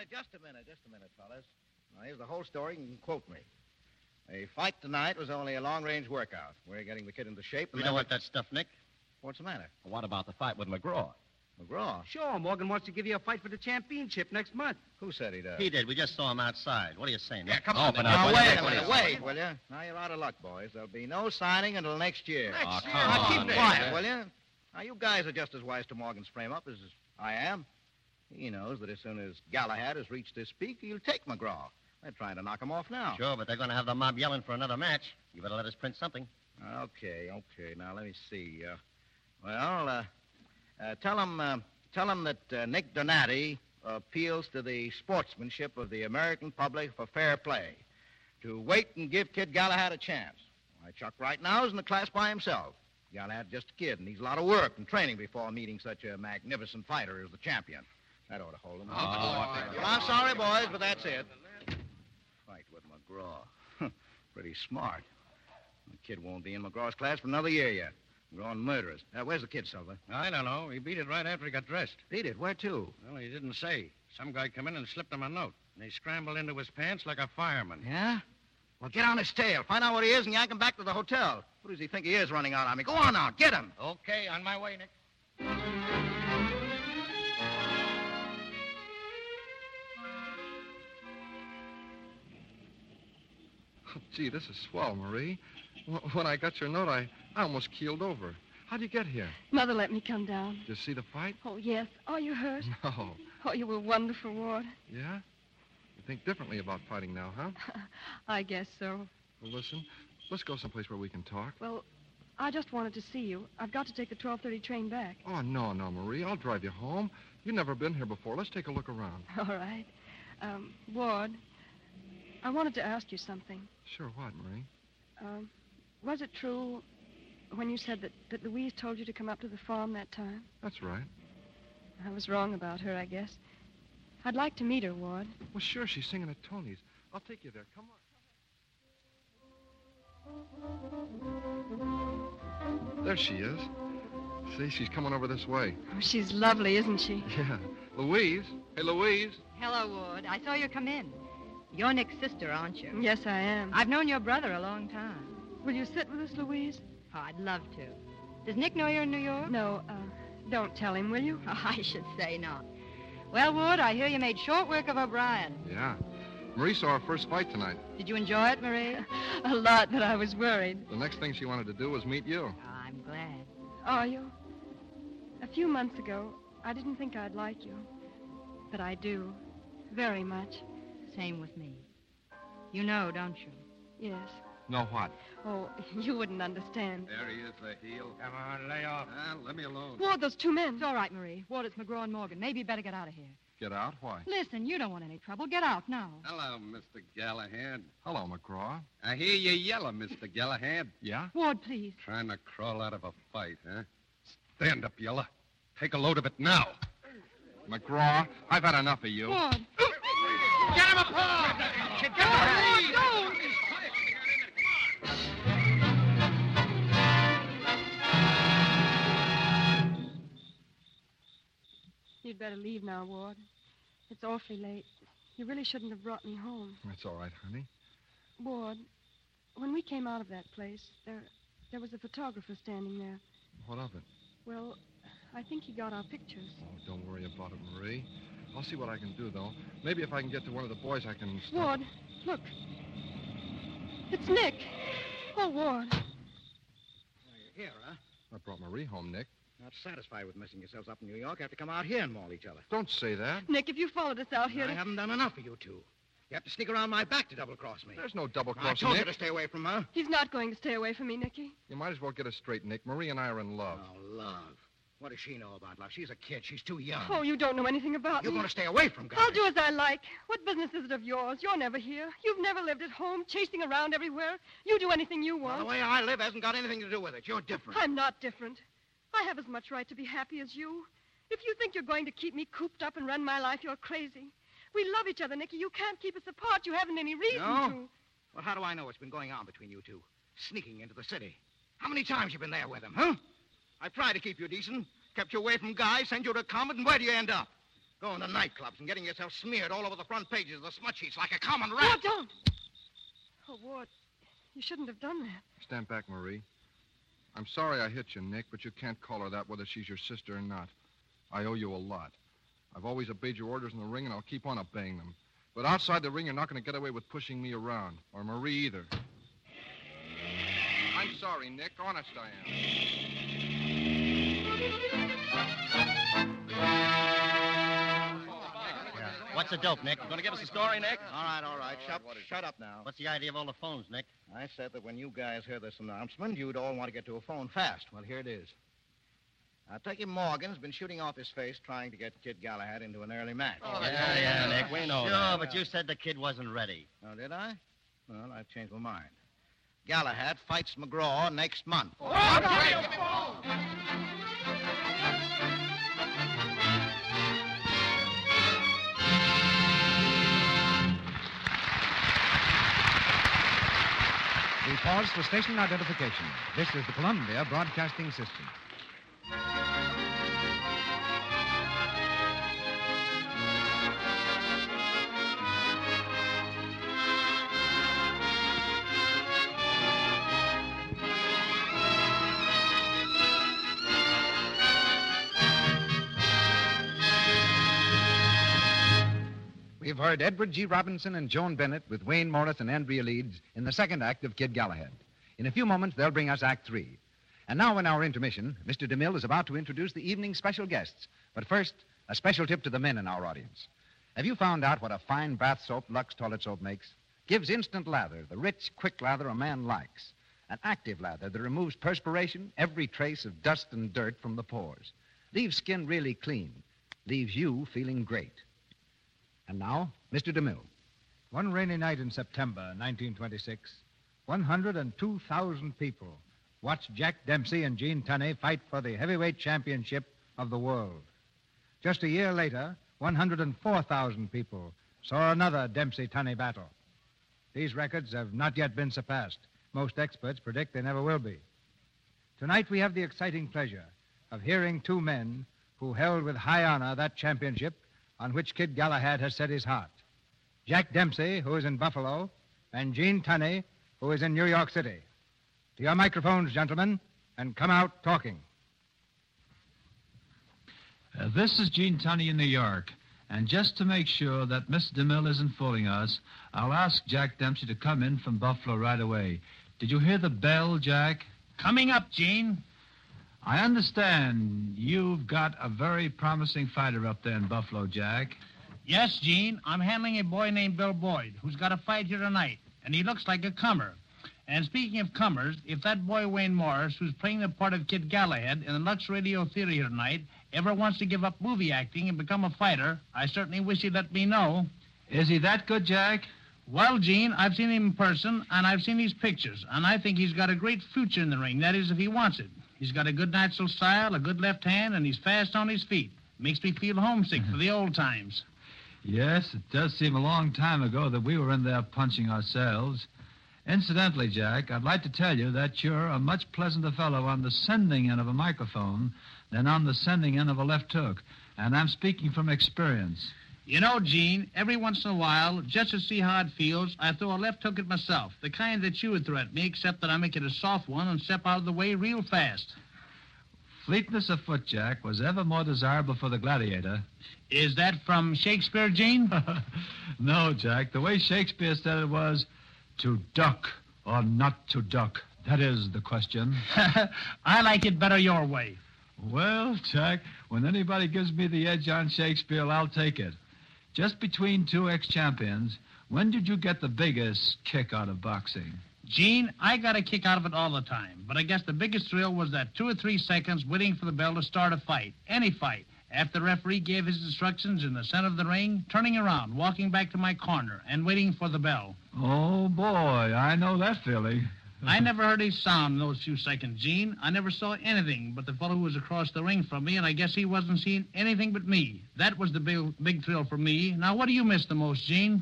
Speaker 4: just a minute, fellas. Now, here's the whole story, and you can quote me. The fight tonight was only a long-range workout. We're getting the kid into shape.
Speaker 14: We don't want that stuff, Nick.
Speaker 4: What's the matter?
Speaker 14: What about the fight with McGraw?
Speaker 4: McGraw?
Speaker 15: Sure, Morgan wants to give you a fight for the championship next month.
Speaker 4: Who said he does?
Speaker 14: He did. We just saw him outside. What are you saying, Nick?
Speaker 4: Yeah, come on.
Speaker 14: Open
Speaker 4: Now,
Speaker 14: up.
Speaker 4: wait a minute. Wait, will you? Now, you're out of luck, boys. There'll be no signing until next year.
Speaker 14: Next year?
Speaker 4: Now,
Speaker 14: Come on,
Speaker 4: keep quiet,
Speaker 14: Nick.
Speaker 4: will you? Now, you guys are just as wise to Morgan's frame-up as I am. He knows that as soon as Galahad has reached his peak, he'll take McGraw. They're trying to knock him off now.
Speaker 14: Sure, but they're going to have the mob yelling for another match. You better let us print something.
Speaker 4: Okay. Now, let me see. Tell him that Nick Donati appeals to the sportsmanship of the American public for fair play. To wait and give Kid Galahad a chance. Why, Chuck right now is in the class by himself. Galahad's just a kid and needs a lot of work and training before meeting such a magnificent fighter as the champion. That ought to hold him. I'm sorry, boys, but that's it. Fight with McGraw. Pretty smart. The kid won't be in McGraw's class for another year yet. McGraw and murderers. Where's the kid, Silver?
Speaker 5: I don't know. He beat it right after he got dressed.
Speaker 4: Beat it? Where to?
Speaker 5: Well, he didn't say. Some guy come in and slipped him a note. And he scrambled into his pants like a fireman.
Speaker 4: Yeah? Well, get on his tail. Find out what he is and yank him back to the hotel. Who does he think he is running out on me? Go on now. Get him.
Speaker 5: Okay, on my way, Nick.
Speaker 9: Oh, gee, this is swell, Marie. When I got your note, I almost keeled over. How'd you get here?
Speaker 12: Mother let me come down.
Speaker 9: Did you see the fight?
Speaker 12: Oh, yes. Are you hurt?
Speaker 9: No.
Speaker 12: Oh, you were wonderful, Ward.
Speaker 9: Yeah? You think differently about fighting now, huh?
Speaker 12: I guess so.
Speaker 9: Well, listen, let's go someplace where we can talk.
Speaker 12: Well, I just wanted to see you. I've got to take the 12:30 train back.
Speaker 9: Oh, no, Marie. I'll drive you home. You've never been here before. Let's take a look around.
Speaker 12: All right. Ward, I wanted to ask you something.
Speaker 9: Sure, what, Marie?
Speaker 12: Was it true when you said that Louise told you to come up to the farm that time?
Speaker 9: That's right.
Speaker 12: I was wrong about her, I guess. I'd like to meet her, Ward.
Speaker 9: Well, sure, she's singing at Tony's. I'll take you there. Come on. There she is. See, she's coming over this way.
Speaker 12: Oh, she's lovely, isn't she?
Speaker 9: Yeah. Louise. Hey, Louise.
Speaker 6: Hello, Ward. I saw you come in. You're Nick's sister, aren't you?
Speaker 12: Yes, I am.
Speaker 6: I've known your brother a long time.
Speaker 12: Will you sit with us, Louise?
Speaker 6: Oh, I'd love to. Does Nick know you're in New York?
Speaker 12: No, don't tell him, will you?
Speaker 6: Oh, I should say not. Well, Wood, I hear you made short work of O'Brien.
Speaker 9: Yeah. Marie saw her first fight tonight.
Speaker 6: Did you enjoy it, Marie?
Speaker 12: A lot, but I was worried.
Speaker 9: The next thing she wanted to do was meet you.
Speaker 6: Oh, I'm glad.
Speaker 12: Are you? A few months ago, I didn't think I'd like you. But I do. Very much.
Speaker 6: Same with me. You know, don't you?
Speaker 12: Yes.
Speaker 9: Know what?
Speaker 12: Oh, you wouldn't understand.
Speaker 10: There he is, the heel.
Speaker 5: Come on, lay off.
Speaker 10: Let me alone.
Speaker 12: Ward, those two men.
Speaker 6: It's all right, Marie. Ward, it's McGraw and Morgan. Maybe you better get out of here.
Speaker 9: Get out? Why?
Speaker 6: Listen, you don't want any trouble. Get out now.
Speaker 10: Hello, Mr. Galahad.
Speaker 9: Hello, McGraw.
Speaker 10: I hear you yelling, Mr. Galahad.
Speaker 9: Yeah?
Speaker 6: Ward, please.
Speaker 10: Trying to crawl out of a fight, huh? Stand up, Yella. Take a load of it now.
Speaker 9: McGraw, I've had enough of you.
Speaker 6: Ward.
Speaker 1: Get him apart! Get him!
Speaker 6: Don't!
Speaker 12: You'd better leave now, Ward. It's awfully late. You really shouldn't have brought me home.
Speaker 9: That's all right, honey.
Speaker 12: Ward, when we came out of that place, there was a photographer standing there.
Speaker 9: What of it?
Speaker 12: Well, I think he got our pictures.
Speaker 9: Oh, don't worry about it, Marie. I'll see what I can do, though. Maybe if I can get to one of the boys, I can stop.
Speaker 12: Ward, look. It's Nick. Oh, Ward.
Speaker 4: You're here, huh?
Speaker 9: I brought Marie home, Nick.
Speaker 4: Not satisfied with messing yourselves up in New York. You have to come out here and maul each other.
Speaker 9: Don't say that.
Speaker 12: Nick, if you followed us out here...
Speaker 4: I haven't done enough for you two. You have to sneak around my back to double-cross me.
Speaker 9: There's no double-crossing,
Speaker 4: I told
Speaker 9: Nick.
Speaker 4: you to stay away from her.
Speaker 12: He's not going to stay away from me, Nicky.
Speaker 9: You might as well get us straight, Nick. Marie and I are in love.
Speaker 4: Oh, love. What does she know about love? She's a kid. She's too young.
Speaker 12: Oh, you don't know anything about
Speaker 4: You're
Speaker 12: me.
Speaker 4: going to stay away from guys.
Speaker 12: I'll do as I like. What business is it of yours? You're never here. You've never lived at home, chasing around everywhere. You do anything you want.
Speaker 4: Well, the way I live hasn't got anything to do with it. You're different.
Speaker 12: I'm not different. I have as much right to be happy as you. If you think you're going to keep me cooped up and run my life, you're crazy. We love each other, Nicky. You can't keep us apart. You haven't any reason
Speaker 4: No?
Speaker 12: to.
Speaker 4: Well, how do I know what's been going on between you two? Sneaking into the city. How many times you been there with him, huh? I've tried to keep you decent, kept you away from guys, sent you to a convent, and where do you end up? Going to nightclubs and getting yourself smeared all over the front pages of the smut sheets like a common rat.
Speaker 12: Ward, don't. Oh, Ward, you shouldn't have done that.
Speaker 9: Stand back, Marie. I'm sorry I hit you, Nick, but you can't call her that whether she's your sister or not. I owe you a lot. I've always obeyed your orders in the ring, and I'll keep on obeying them. But outside the ring, you're not going to get away with pushing me around, or Marie either. I'm sorry, Nick. Honest I
Speaker 14: Yeah. What's the dope, Nick? You going to give us a story, Nick?
Speaker 4: All right. Shut up now.
Speaker 14: What's the idea of all the phones, Nick?
Speaker 4: I said that when you guys hear this announcement, you'd all want to get to a phone fast. Well, here it is. Turkey Morgan's been shooting off his face trying to get Kid Galahad into an early match.
Speaker 14: Yeah, Nick, we know that. But you said the kid wasn't ready.
Speaker 4: Oh, did I? Well, I've changed my mind. Galahad fights McGraw next month.
Speaker 2: We pause for station identification. This is the Columbia Broadcasting System. We've heard Edward G. Robinson and Joan Bennett with Wayne Morris and Andrea Leeds in the second act of Kid Galahad. In a few moments, they'll bring us Act 3. And now, in our intermission, Mr. DeMille is about to introduce the evening's special guests. But first, a special tip to the men in our audience. Have you found out what a fine bath soap Lux Toilet Soap makes? Gives instant lather, the rich, quick lather a man likes. An active lather that removes perspiration, every trace of dust and dirt from the pores. Leaves skin really clean. Leaves you feeling great. And now, Mr. DeMille.
Speaker 3: One rainy night in September 1926, 102,000 people watched Jack Dempsey and Gene Tunney fight for the heavyweight championship of the world. Just a year later, 104,000 people saw another Dempsey-Tunney battle. These records have not yet been surpassed. Most experts predict they never will be. Tonight, we have the exciting pleasure of hearing two men who held with high honor that championship on which Kid Galahad has set his heart. Jack Dempsey, who is in Buffalo, and Gene Tunney, who is in New York City. To your microphones, gentlemen, and come out talking.
Speaker 16: This is Gene Tunney in New York. And just to make sure that Miss DeMille isn't fooling us, I'll ask Jack Dempsey to come in from Buffalo right away. Did you hear the bell, Jack?
Speaker 17: Coming up, Gene.
Speaker 16: I understand you've got a very promising fighter up there in Buffalo, Jack.
Speaker 17: Yes, Gene. I'm handling a boy named Bill Boyd, who's got a fight here tonight, and he looks like a comer. And speaking of comers, if that boy Wayne Morris, who's playing the part of Kid Galahad in the Lux Radio Theater here tonight, ever wants to give up movie acting and become a fighter, I certainly wish he'd let me know.
Speaker 16: Is he that good, Jack?
Speaker 17: Well, Gene, I've seen him in person, and I've seen his pictures, and I think he's got a great future in the ring, that is, if he wants it. He's got a good natural style, a good left hand, and he's fast on his feet. Makes me feel homesick for the old times.
Speaker 16: Yes, it does seem a long time ago that we were in there punching ourselves. Incidentally, Jack, I'd like to tell you that you're a much pleasanter fellow on the sending end of a microphone than on the sending end of a left hook. And I'm speaking from experience.
Speaker 17: You know, Gene, every once in a while, just to see how it feels, I throw a left hook at myself, the kind that you would throw at me, except that I make it a soft one and step out of the way real fast.
Speaker 16: Fleetness of foot, Jack, was ever more desirable for the gladiator.
Speaker 17: Is that from Shakespeare, Gene?
Speaker 16: No, Jack. The way Shakespeare said it was, to duck or not to duck. That is the question.
Speaker 17: I like it better your way.
Speaker 16: Well, Jack, when anybody gives me the edge on Shakespeare, I'll take it. Just between two ex-champions, when did you get the biggest kick out of boxing?
Speaker 17: Gene, I got a kick out of it all the time, but I guess the biggest thrill was that 2 or 3 seconds waiting for the bell to start a fight, any fight, after the referee gave his instructions in the center of the ring, turning around, walking back to my corner, and waiting for the bell.
Speaker 16: Oh, boy, I know that feeling.
Speaker 17: I never heard his sound in those few seconds, Gene. I never saw anything but the fellow who was across the ring from me, and I guess he wasn't seeing anything but me. That was the big thrill for me. Now, what do you miss the most, Gene?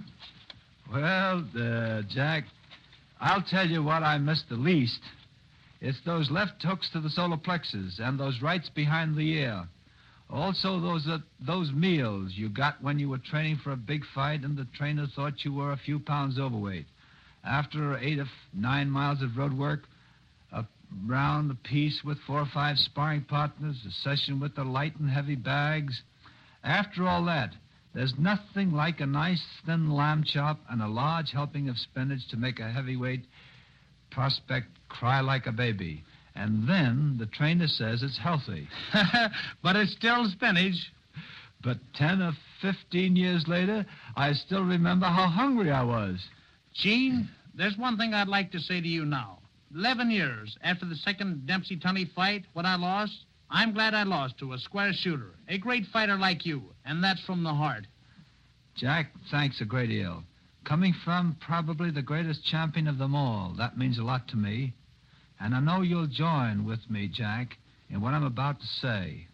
Speaker 16: Well, Jack, I'll tell you what I miss the least. It's those left hooks to the solar plexus and those rights behind the ear. Also, those meals you got when you were training for a big fight and the trainer thought you were a few pounds overweight. After 8 or 9 miles of road work, a round apiece with 4 or 5 sparring partners, a session with the light and heavy bags. After all that, there's nothing like a nice thin lamb chop and a large helping of spinach to make a heavyweight prospect cry like a baby. And then the trainer says it's healthy.
Speaker 17: But it's still spinach.
Speaker 16: But 10 or 15 years later, I still remember how hungry I was.
Speaker 17: Gene, there's one thing I'd like to say to you now. 11 years after the second Dempsey-Tunney fight, when I lost, I'm glad I lost to a square shooter, a great fighter like you, and that's from the heart.
Speaker 16: Jack, thanks a great deal. Coming from probably the greatest champion of them all, that means a lot to me. And I know you'll join with me, Jack, in what I'm about to say.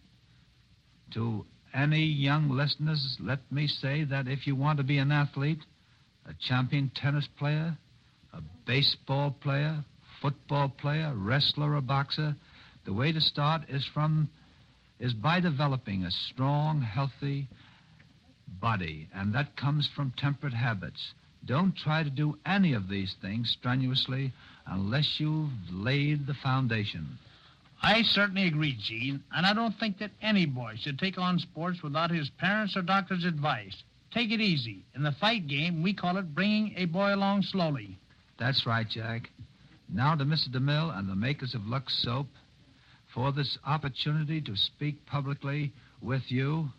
Speaker 16: To any young listeners, let me say that if you want to be an athlete, a champion tennis player, a baseball player, football player, wrestler, or boxer, the way to start is by developing a strong, healthy body, and that comes from temperate habits. Don't try to do any of these things strenuously unless you've laid the foundation.
Speaker 17: I certainly agree, Gene, and I don't think that any boy should take on sports without his parents' or doctor's advice. Take it easy. In the fight game, we call it bringing a boy along slowly.
Speaker 16: That's right, Jack. Now to Mr. DeMille and the makers of Lux Soap for this opportunity to speak publicly with you.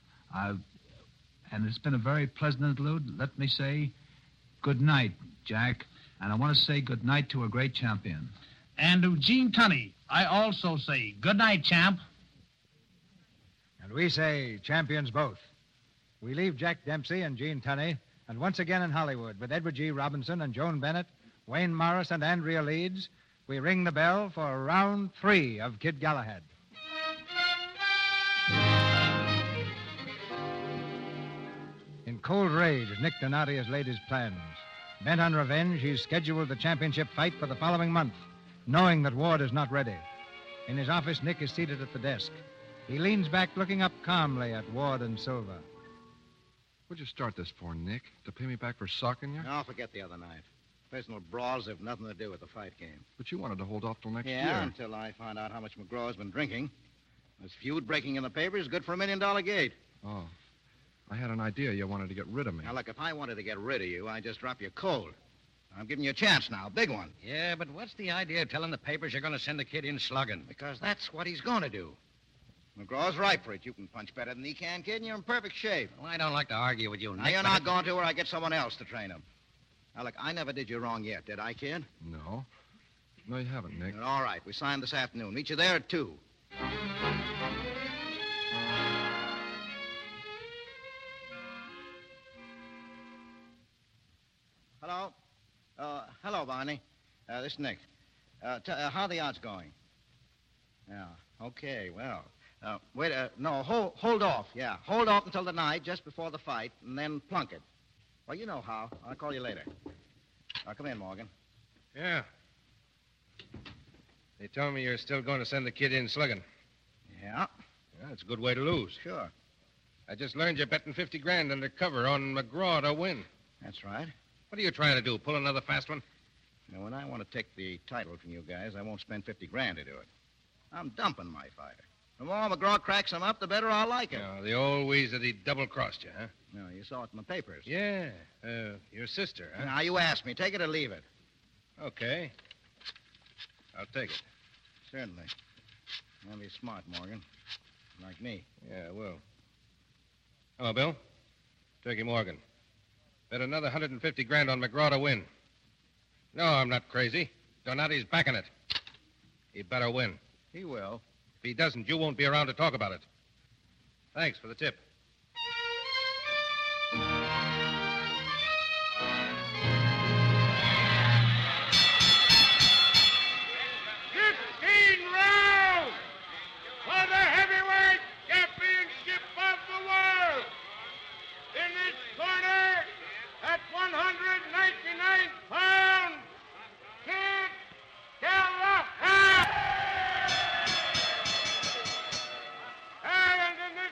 Speaker 16: And it's been a very pleasant interlude. Let me say good night, Jack. And I want to say good night to a great champion.
Speaker 17: And to Gene Tunney, I also say good night, champ.
Speaker 3: And we say champions both. We leave Jack Dempsey and Gene Tunney, and once again in Hollywood with Edward G. Robinson and Joan Bennett, Wayne Morris and Andrea Leeds, we ring the bell for round 3 of Kid Galahad. In cold rage, Nick Donati has laid his plans. Bent on revenge, he's scheduled the championship fight for the following month, knowing that Ward is not ready. In his office, Nick is seated at the desk. He leans back, looking up calmly at Ward and Silva.
Speaker 9: What'd you start this for, Nick? To pay me back for socking you?
Speaker 4: No, forget the other night. Personal brawls have nothing to do with the fight game.
Speaker 9: But you wanted to hold off till next year.
Speaker 4: Yeah, until I find out how much McGraw has been drinking. This feud breaking in the paper is good for $1 million gate.
Speaker 9: Oh. I had an idea you wanted to get rid of me.
Speaker 4: Now, look, if I wanted to get rid of you, I'd just drop you cold. I'm giving you a chance now, a big one.
Speaker 5: Yeah, but what's the idea of telling the papers you're going to send the kid in slugging?
Speaker 4: Because that's what he's going to do. McGraw's right for it. You can punch better than he can, kid, and you're in perfect shape.
Speaker 5: Well, I don't like to argue with you, Nick.
Speaker 4: Now, you're not going to, or I get someone else to train him. Now, look, I never did you wrong yet, did I, kid?
Speaker 9: No. No, you haven't, Nick.
Speaker 4: All right, we signed this afternoon. Meet you there at 2. Hello? Hello, Barney. This is Nick. How are the odds going? Yeah, okay, well. Wait, no, hold off, yeah. Hold off until the night, just before the fight, and then plunk it. Well, you know how. I'll call you later. Come in, Morgan.
Speaker 7: Yeah. They told me you're still going to send the kid in slugging.
Speaker 4: Yeah.
Speaker 7: Yeah, it's a good way to lose.
Speaker 4: Sure.
Speaker 7: I just learned you're betting $50,000 undercover on McGraw to win.
Speaker 4: That's right.
Speaker 7: What are you trying to do, pull another fast one?
Speaker 4: Now, when I want to take the title from you guys, I won't spend $50,000 to do it. I'm dumping my fighter. The more McGraw cracks him up, the better I'll like him.
Speaker 7: Oh, the old wheeze that he double-crossed you, huh?
Speaker 4: No, you saw it in the papers.
Speaker 7: Yeah. Your sister, huh?
Speaker 4: Now, you asked me. Take it or leave it.
Speaker 7: Okay. I'll take it.
Speaker 4: Certainly. Now, be smart, Morgan. Like me.
Speaker 7: Yeah, I will. Hello, Bill. Turkey Morgan. Bet another $150,000 on McGraw to win. No, I'm not crazy. Donati's backing it. He better win.
Speaker 4: He will.
Speaker 7: If he doesn't, you won't be around to talk about it. Thanks for the tip.
Speaker 18: And in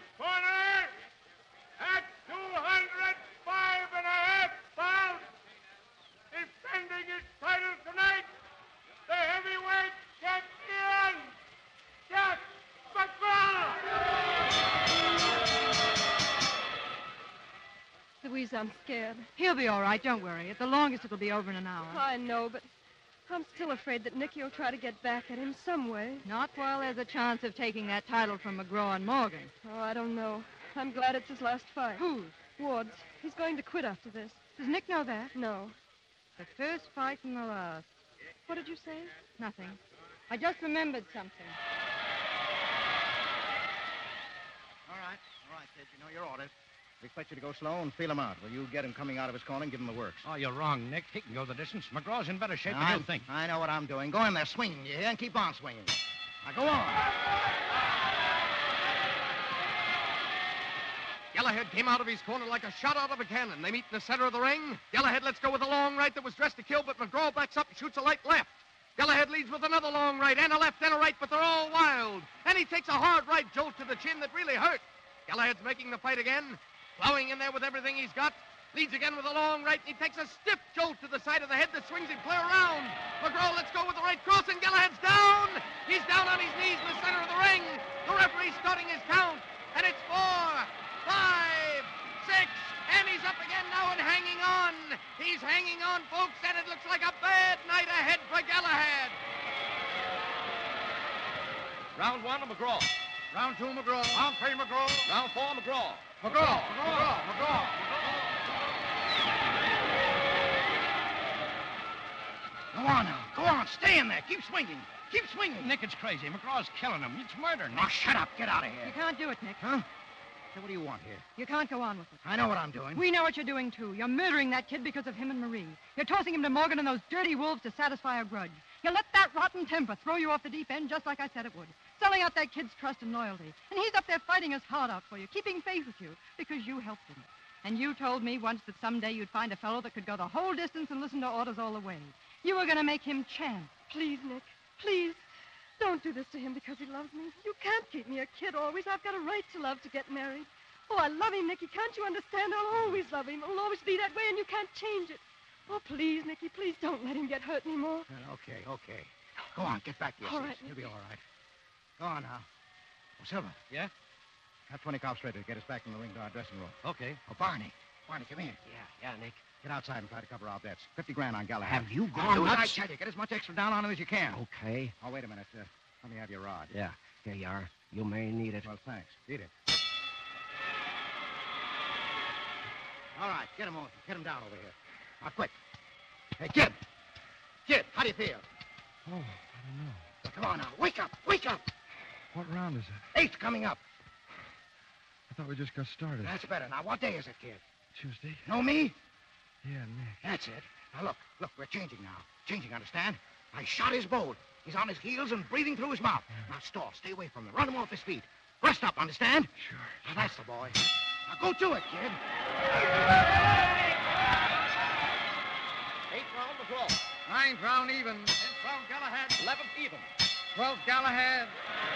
Speaker 12: I'm scared.
Speaker 6: He'll be all right. Don't worry. At the longest, it'll be over in an hour.
Speaker 12: I know, but I'm still afraid that Nicky will try to get back at him some way.
Speaker 6: Not while there's a chance of taking that title from McGraw and Morgan.
Speaker 12: Oh, I don't know. I'm glad it's his last fight.
Speaker 6: Whose?
Speaker 12: Ward's. He's going to quit after this.
Speaker 6: Does Nick know that?
Speaker 12: No.
Speaker 6: The first fight and the last.
Speaker 12: What did you say?
Speaker 6: Nothing. I just remembered something.
Speaker 4: All right, kid. You know your orders. We expect you to go slow and feel him out. Will you get him coming out of his corner and give him the works?
Speaker 14: Oh, you're wrong, Nick. He can go the distance. McGraw's in better shape than you think.
Speaker 4: I know what I'm doing. Go in there swinging, you hear? And keep on swinging. Now, go on.
Speaker 10: Galahad came out of his corner like a shot out of a cannon. They meet in the center of the ring. Galahad lets go with a long right that was dressed to kill, but McGraw backs up and shoots a light left. Galahad leads with another long right and a left and a right, but they're all wild. And he takes a hard right jolt to the chin that really hurt. Galahad's making the fight again, plowing in there with everything he's got. Leads again with a long right, and he takes a stiff jolt to the side of the head that swings him clear around. McGraw lets go with the right cross, and Galahad's down. He's down on his knees in the center of the ring. The referee's starting his count, and it's 4, 5, 6, and he's up again now and hanging on. He's hanging on, folks, and it looks like a bad night ahead for Galahad.
Speaker 1: Round 1 to McGraw.
Speaker 4: Round 2, McGraw.
Speaker 1: Round 3, McGraw. Round 4, McGraw.
Speaker 4: McGraw. Go on now. Go on. Stay in there. Keep swinging. Keep swinging.
Speaker 14: Nick, it's crazy. McGraw's killing him. It's murder, Nick.
Speaker 4: Oh, shut up. Get out of
Speaker 6: You
Speaker 4: here.
Speaker 6: can't do it, Nick.
Speaker 4: Huh? So what do you want here?
Speaker 6: You can't go on with it.
Speaker 4: I know what I'm doing.
Speaker 6: We know what you're doing, too. You're murdering that kid because of him and Marie. You're tossing him to Morgan and those dirty wolves to satisfy a grudge. You let that rotten temper throw you off the deep end just like I said it would. Selling out that kid's trust and loyalty. And he's up there fighting his heart out for you, keeping faith with you, because you helped him. And you told me once that someday you'd find a fellow that could go the whole distance and listen to orders all the way. You were going to make him champ.
Speaker 12: Please, Nick. Please. Don't do this to him because he loves me. You can't keep me a kid always. I've got a right to love to get married. Oh, I love him, Nicky. Can't you understand? I'll always love him. It'll always be that way, and you can't change it. Oh, please, Nicky, please don't let him get hurt anymore.
Speaker 4: Okay. Go on. Get back to your
Speaker 12: All
Speaker 4: seats.
Speaker 12: right,
Speaker 4: You'll be all right. Go on now. Oh, Silver.
Speaker 14: Yeah?
Speaker 4: Have 20 cops ready to get us back in the ring to our dressing room.
Speaker 14: Okay.
Speaker 4: Oh, Barney. Barney, come here.
Speaker 14: Yeah, Nick.
Speaker 4: Get outside and try to cover our bets. 50 grand on Galahad.
Speaker 14: Have you
Speaker 4: Now,
Speaker 14: gone
Speaker 4: do as I
Speaker 14: nuts?
Speaker 4: tell you. Get as much extra down on him as you can.
Speaker 14: Okay.
Speaker 4: Oh, wait a minute. Let me have your rod.
Speaker 14: Yeah, here you are. You may need it.
Speaker 4: Well, thanks. Eat it. All right, get him over. Get him down over here. Now, quick. Hey, kid. Kid, how do you feel?
Speaker 3: Oh, I don't know.
Speaker 4: Come on now. Wake up. Wake up.
Speaker 3: What round is it?
Speaker 4: 8th coming up.
Speaker 3: I thought we just got started.
Speaker 4: That's better. Now, what day is it, kid?
Speaker 3: Tuesday?
Speaker 4: Know me?
Speaker 3: Yeah, Nick.
Speaker 4: That's it. Now, look, we're changing now. Changing, understand? I shot his bolt. He's on his heels and breathing through his mouth. Now, stall. Stay away from him. Run him off his feet. Rest up, understand?
Speaker 3: Sure.
Speaker 4: Now, that's the boy. Now, go to it, kid.
Speaker 1: 8th round, McGraw. 9th round, even. 10th round, Galahad. 11th, even. 12th, Galahad.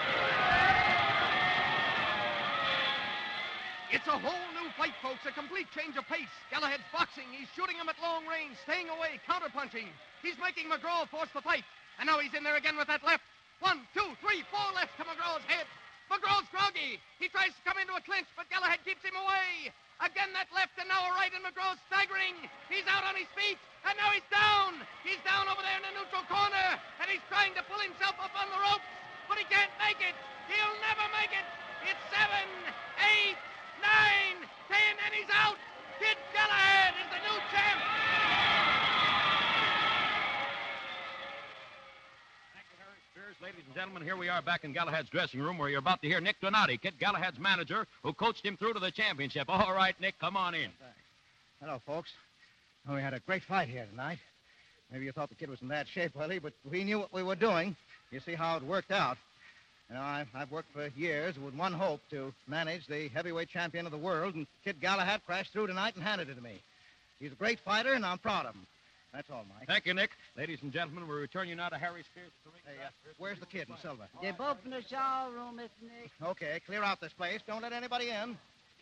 Speaker 10: It's a whole new fight, folks. A complete change of pace. Galahad's boxing. He's shooting him at long range, staying away, counterpunching. He's making McGraw force the fight. And now he's in there again with that left. 1, 2, 3, 4 lefts to McGraw's head. McGraw's groggy. He tries to come into a clinch, but Galahad keeps him away. Again that left, and now a right, and McGraw's staggering. He's out on his feet, and now he's down. He's down over there in the neutral corner, and he's trying to pull himself up on the ropes, but he can't make it. He'll never make it. It's 7, 8, 9, 10, and he's out. Kid Galahad is the new champ.
Speaker 1: Ladies and gentlemen, here we are back in Galahad's dressing room where you're about to hear Nick Donati, Kid Galahad's manager, who coached him through to the championship. All right, Nick, come on in.
Speaker 4: Hello, folks. Well, we had a great fight here tonight. Maybe you thought the kid was in bad shape, Willie, but we knew what we were doing. You see how it worked out. You know, I've worked for years with one hope, to manage the heavyweight champion of the world, and Kid Galahad crashed through tonight and handed it to me. He's a great fighter, and I'm proud of him. That's all, Mike.
Speaker 1: Thank you, Nick. Ladies and gentlemen, we return you now to Harry Spears.
Speaker 4: Hey, where's the kid and Silver?
Speaker 18: They're both in the shower room, Mr. Nick.
Speaker 4: Okay, clear out this place. Don't let anybody in.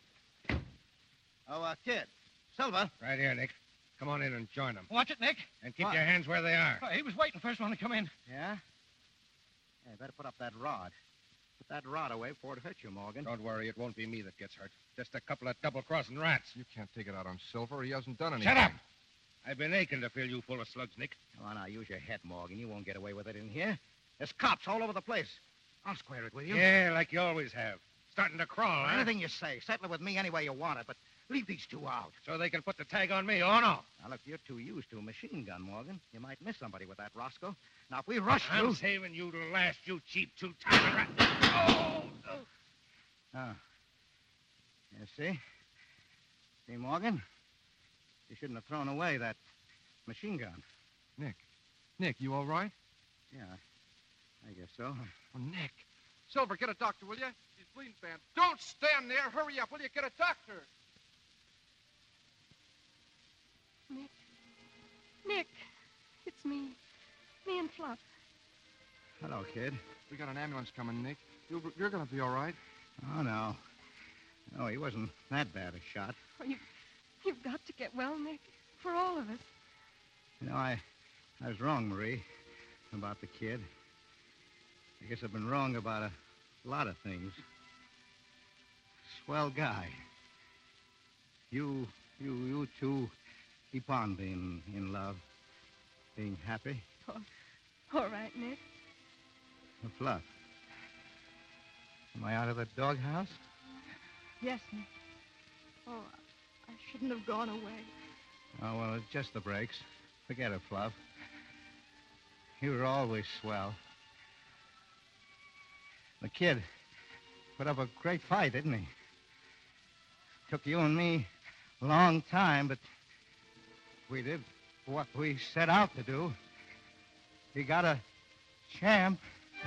Speaker 4: Oh, kid. Silver.
Speaker 7: Right here, Nick. Come on in and join them.
Speaker 17: Watch it, Nick.
Speaker 7: And keep
Speaker 4: What?
Speaker 7: your hands where they are.
Speaker 17: Oh, he was waiting for us when to come in.
Speaker 4: Yeah? Yeah, better put up that rod.
Speaker 14: Put that rod away before it hurts you, Morgan.
Speaker 7: Don't worry, it won't be me that gets hurt. Just a couple of double-crossing rats.
Speaker 9: You can't take it out on Silver. He hasn't done anything.
Speaker 7: Shut up! I've been aching to fill you full of slugs, Nick.
Speaker 14: Come on, now, use your head, Morgan. You won't get away with it in here. There's cops all over the place. I'll square it with you.
Speaker 7: Yeah, like you always have. Starting to crawl, huh?
Speaker 14: Anything you say. Settle it with me any way you want it, but leave these two out.
Speaker 7: So they can put the tag on me, oh, no.
Speaker 14: Now, look, you're too used to a machine gun, Morgan. You might miss somebody with that Roscoe. Now, if we rush
Speaker 7: I'm
Speaker 14: you...
Speaker 7: saving you to last, you cheap two-timing rat. Oh!
Speaker 14: Oh. You see? See, Morgan? You shouldn't have thrown away that machine gun.
Speaker 9: Nick, you all right?
Speaker 14: Yeah, I guess so.
Speaker 9: Oh, Nick. Silver, get a doctor, will you? He's bleeding bad. Don't stand there. Hurry up, will you? Get a doctor.
Speaker 12: Nick, it's me. Me and Fluff.
Speaker 14: Hello, kid.
Speaker 9: We got an ambulance coming, Nick. You're going to be all right.
Speaker 14: Oh, no. No, he wasn't that bad a shot.
Speaker 12: Oh, you've got to get well, Nick. For all of us.
Speaker 14: You know, I was wrong, Marie, about the kid. I guess I've been wrong about a lot of things. Swell guy. You two keep on being in love, being happy.
Speaker 12: Oh, all right, Nick.
Speaker 14: Fluff. Am I out of the doghouse?
Speaker 12: Yes, Nick. Oh, I shouldn't have gone away.
Speaker 14: Oh, well, it's just the breaks. Forget it, Fluff. You were always swell. The kid put up a great fight, didn't he? Took you and me a long time, but we did what we set out to do. He got a champ.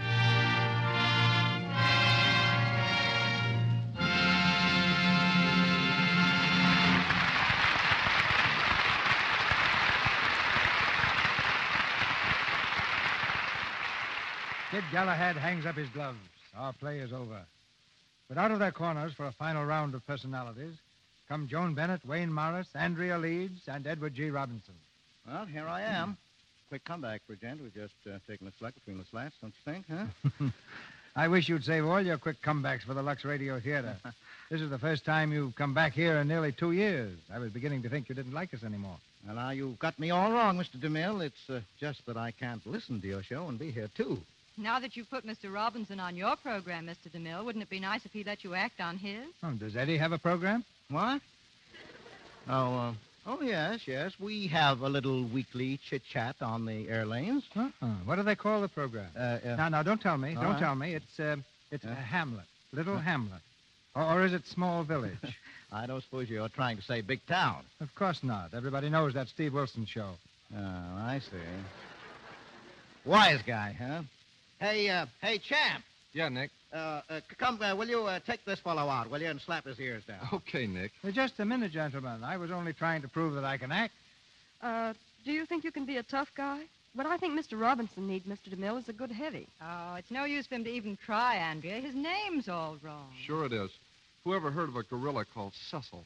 Speaker 3: Kid Galahad hangs up his gloves. Our play is over. But out of their corners for a final round of personalities come Joan Bennett, Wayne Morris, Andrea Leeds, and Edward G. Robinson.
Speaker 14: Well, here I am. Quick comeback for a gent who's just taking a slack between the slats, don't you think, huh?
Speaker 3: I wish you'd save all your quick comebacks for the Lux Radio Theater. This is the first time you've come back here in nearly 2 years. I was beginning to think you didn't like us anymore.
Speaker 14: Well, now, you've got me all wrong, Mr. DeMille. It's just that I can't listen to your show and be here, too.
Speaker 6: Now that you've put Mr. Robinson on your program, Mr. DeMille, wouldn't it be nice if he let you act on his?
Speaker 3: Oh, does Eddie have a program?
Speaker 14: What? Oh, yes. We have a little weekly chit-chat on the air lanes.
Speaker 3: What do they call the program? Now, don't tell me. Don't tell me. It's Hamlet. Little Hamlet. Or is it Small Village?
Speaker 14: I don't suppose you're trying to say Big Town.
Speaker 3: Of course not. Everybody knows that's Steve Wilson's show.
Speaker 14: Oh, I see. Wise guy, huh? Hey, champ.
Speaker 9: Yeah, Nick.
Speaker 14: Come, will you take this fellow out, will you, and slap his ears down?
Speaker 9: Okay, Nick.
Speaker 3: Just a minute, gentlemen. I was only trying to prove that I can act.
Speaker 12: Do you think you can be a tough guy? What I think Mr. Robinson needs, Mr. DeMille, is a good heavy.
Speaker 6: Oh, it's no use for him to even try, Andrea. His name's all wrong.
Speaker 9: Sure it is. Whoever heard of a gorilla called Cecil?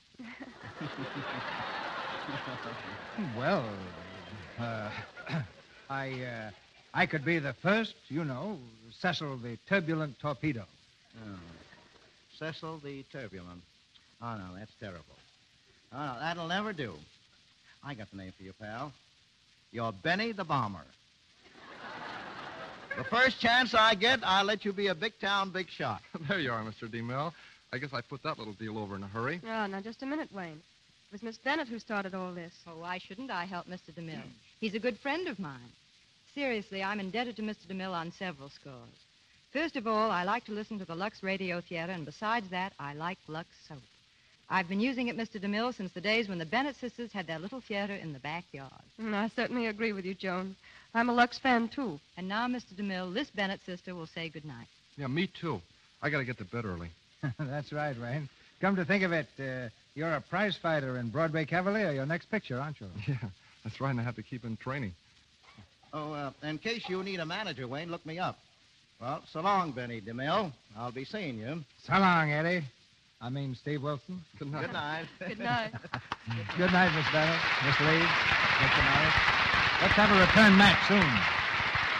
Speaker 3: Well, I could be the first, Cecil the Turbulent Torpedo.
Speaker 14: Oh. Cecil the Turbulent. Oh, no, that's terrible. Oh, no, that'll never do. I got the name for you, pal. You're Benny the Bomber. The first chance I get, I'll let you be a big-town big shot.
Speaker 9: There you are, Mr. DeMille. I guess I put that little deal over in a hurry.
Speaker 12: Oh, now, just a minute, Wayne. It was Miss Bennett who started all this.
Speaker 6: Oh, why shouldn't I help Mr. DeMille? He's a good friend of mine. Seriously, I'm indebted to Mr. DeMille on several scores. First of all, I like to listen to the Lux Radio Theater, and besides that, I like Lux soap. I've been using it, Mr. DeMille, since the days when the Bennett sisters had their little theater in the backyard.
Speaker 12: I certainly agree with you, Joan. I'm a Lux fan, too.
Speaker 6: And now, Mr. DeMille, this Bennett sister will say goodnight.
Speaker 9: Yeah, me too. I got to get to bed early.
Speaker 3: That's right, Wayne. Come to think of it, you're a prize fighter in Broadway Cavalier, your next picture, aren't you?
Speaker 9: Yeah, that's right, and I have to keep in training.
Speaker 14: Oh, in case you need a manager, Wayne, look me up. Well, so long, Benny DeMille. I'll be seeing you.
Speaker 3: So long, Eddie. I mean, Steve Wilson.
Speaker 9: Good night.
Speaker 14: Good night.
Speaker 12: Good night.
Speaker 3: Good night, Miss Bennett, Miss Leeds, Mr. Morris. Let's have a return match soon.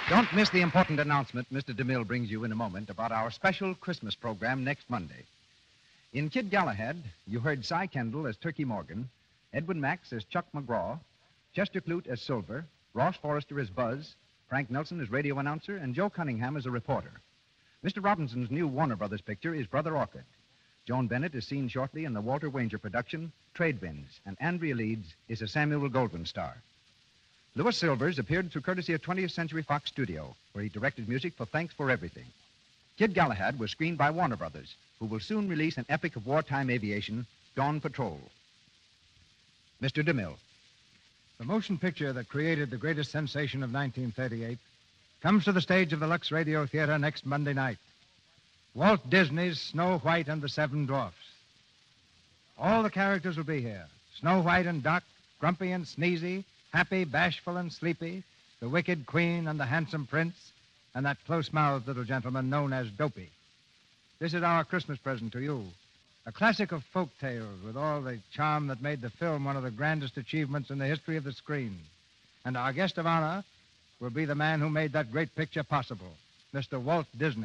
Speaker 2: Don't miss the important announcement Mr. DeMille brings you in a moment about our special Christmas program next Monday. In Kid Galahad, you heard Cy Kendall as Turkey Morgan, Edwin Max as Chuck McGraw, Chester Clute as Silver, Ross Forrester as Buzz, Frank Nelson as radio announcer, and Joe Cunningham as a reporter. Mr. Robinson's new Warner Brothers picture is Brother Orchid. Joan Bennett is seen shortly in the Walter Wanger production, Trade Winds, and Andrea Leeds is a Samuel Goldwyn star. Louis Silvers appeared through courtesy of 20th Century Fox Studio, where he directed music for Thanks for Everything. Kid Galahad was screened by Warner Brothers, who will soon release an epic of wartime aviation, Dawn Patrol. Mr. DeMille.
Speaker 3: The motion picture that created the greatest sensation of 1938 comes to the stage of the Lux Radio Theater next Monday night. Walt Disney's Snow White and the Seven Dwarfs. All the characters will be here. Snow White and Doc, Grumpy and Sneezy, Happy, Bashful, and Sleepy, the Wicked Queen and the Handsome Prince, and that close-mouthed little gentleman known as Dopey. This is our Christmas present to you. A classic of folk tales with all the charm that made the film one of the grandest achievements in the history of the screen. And our guest of honor will be the man who made that great picture possible, Mr. Walt Disney.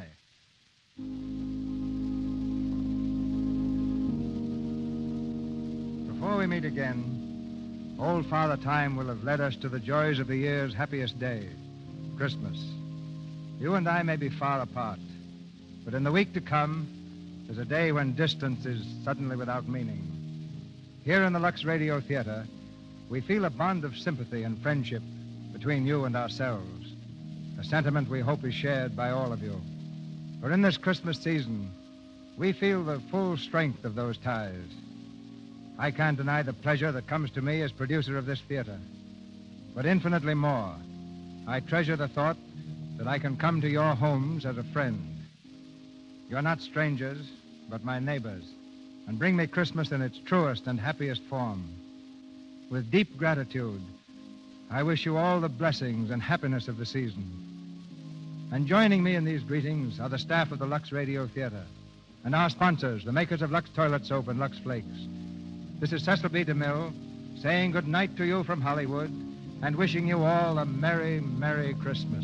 Speaker 3: Before we meet again, old Father Time will have led us to the joys of the year's happiest day, Christmas. You and I may be far apart, but in the week to come, there's a day when distance is suddenly without meaning. Here in the Lux Radio Theater, we feel a bond of sympathy and friendship between you and ourselves, a sentiment we hope is shared by all of you. For in this Christmas season, we feel the full strength of those ties. I can't deny the pleasure that comes to me as producer of this theater, but infinitely more, I treasure the thought that I can come to your homes as a friend. You're not strangers, but my neighbors, and bring me Christmas in its truest and happiest form. With deep gratitude, I wish you all the blessings and happiness of the season. And joining me in these greetings are the staff of the Lux Radio Theater and our sponsors, the makers of Lux Toilet Soap and Lux Flakes. This is Cecil B. DeMille saying good night to you from Hollywood and wishing you all a Merry, Merry Christmas.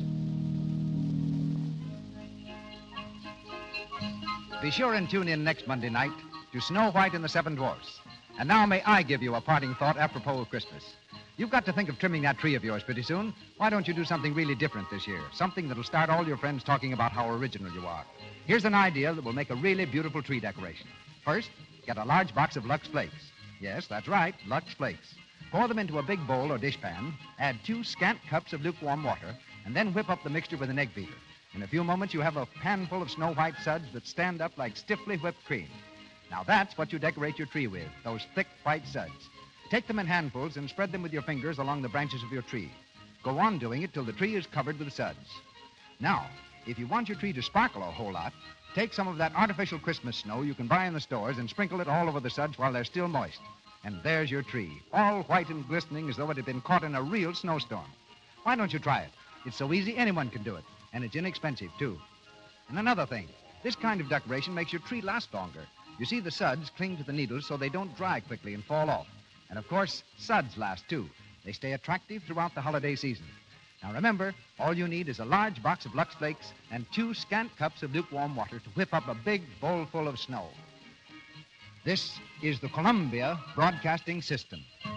Speaker 2: Be sure and tune in next Monday night to Snow White and the Seven Dwarfs. And now may I give you a parting thought apropos of Christmas. You've got to think of trimming that tree of yours pretty soon. Why don't you do something really different this year? Something that'll start all your friends talking about how original you are. Here's an idea that will make a really beautiful tree decoration. First, get a large box of Lux Flakes. Yes, that's right, Lux Flakes. Pour them into a big bowl or dishpan, add 2 scant cups of lukewarm water, and then whip up the mixture with an egg beater. In a few moments, you have a pan full of Snow White suds that stand up like stiffly whipped cream. Now that's what you decorate your tree with, those thick white suds. Take them in handfuls and spread them with your fingers along the branches of your tree. Go on doing it till the tree is covered with suds. Now, if you want your tree to sparkle a whole lot, take some of that artificial Christmas snow you can buy in the stores and sprinkle it all over the suds while they're still moist. And there's your tree, all white and glistening as though it had been caught in a real snowstorm. Why don't you try it? It's so easy, anyone can do it. And it's inexpensive, too. And another thing, this kind of decoration makes your tree last longer. You see, the suds cling to the needles so they don't dry quickly and fall off. And, of course, suds last, too. They stay attractive throughout the holiday season. Now, remember, all you need is a large box of Lux Flakes and 2 scant cups of lukewarm water to whip up a big bowl full of snow. This is the Columbia Broadcasting System.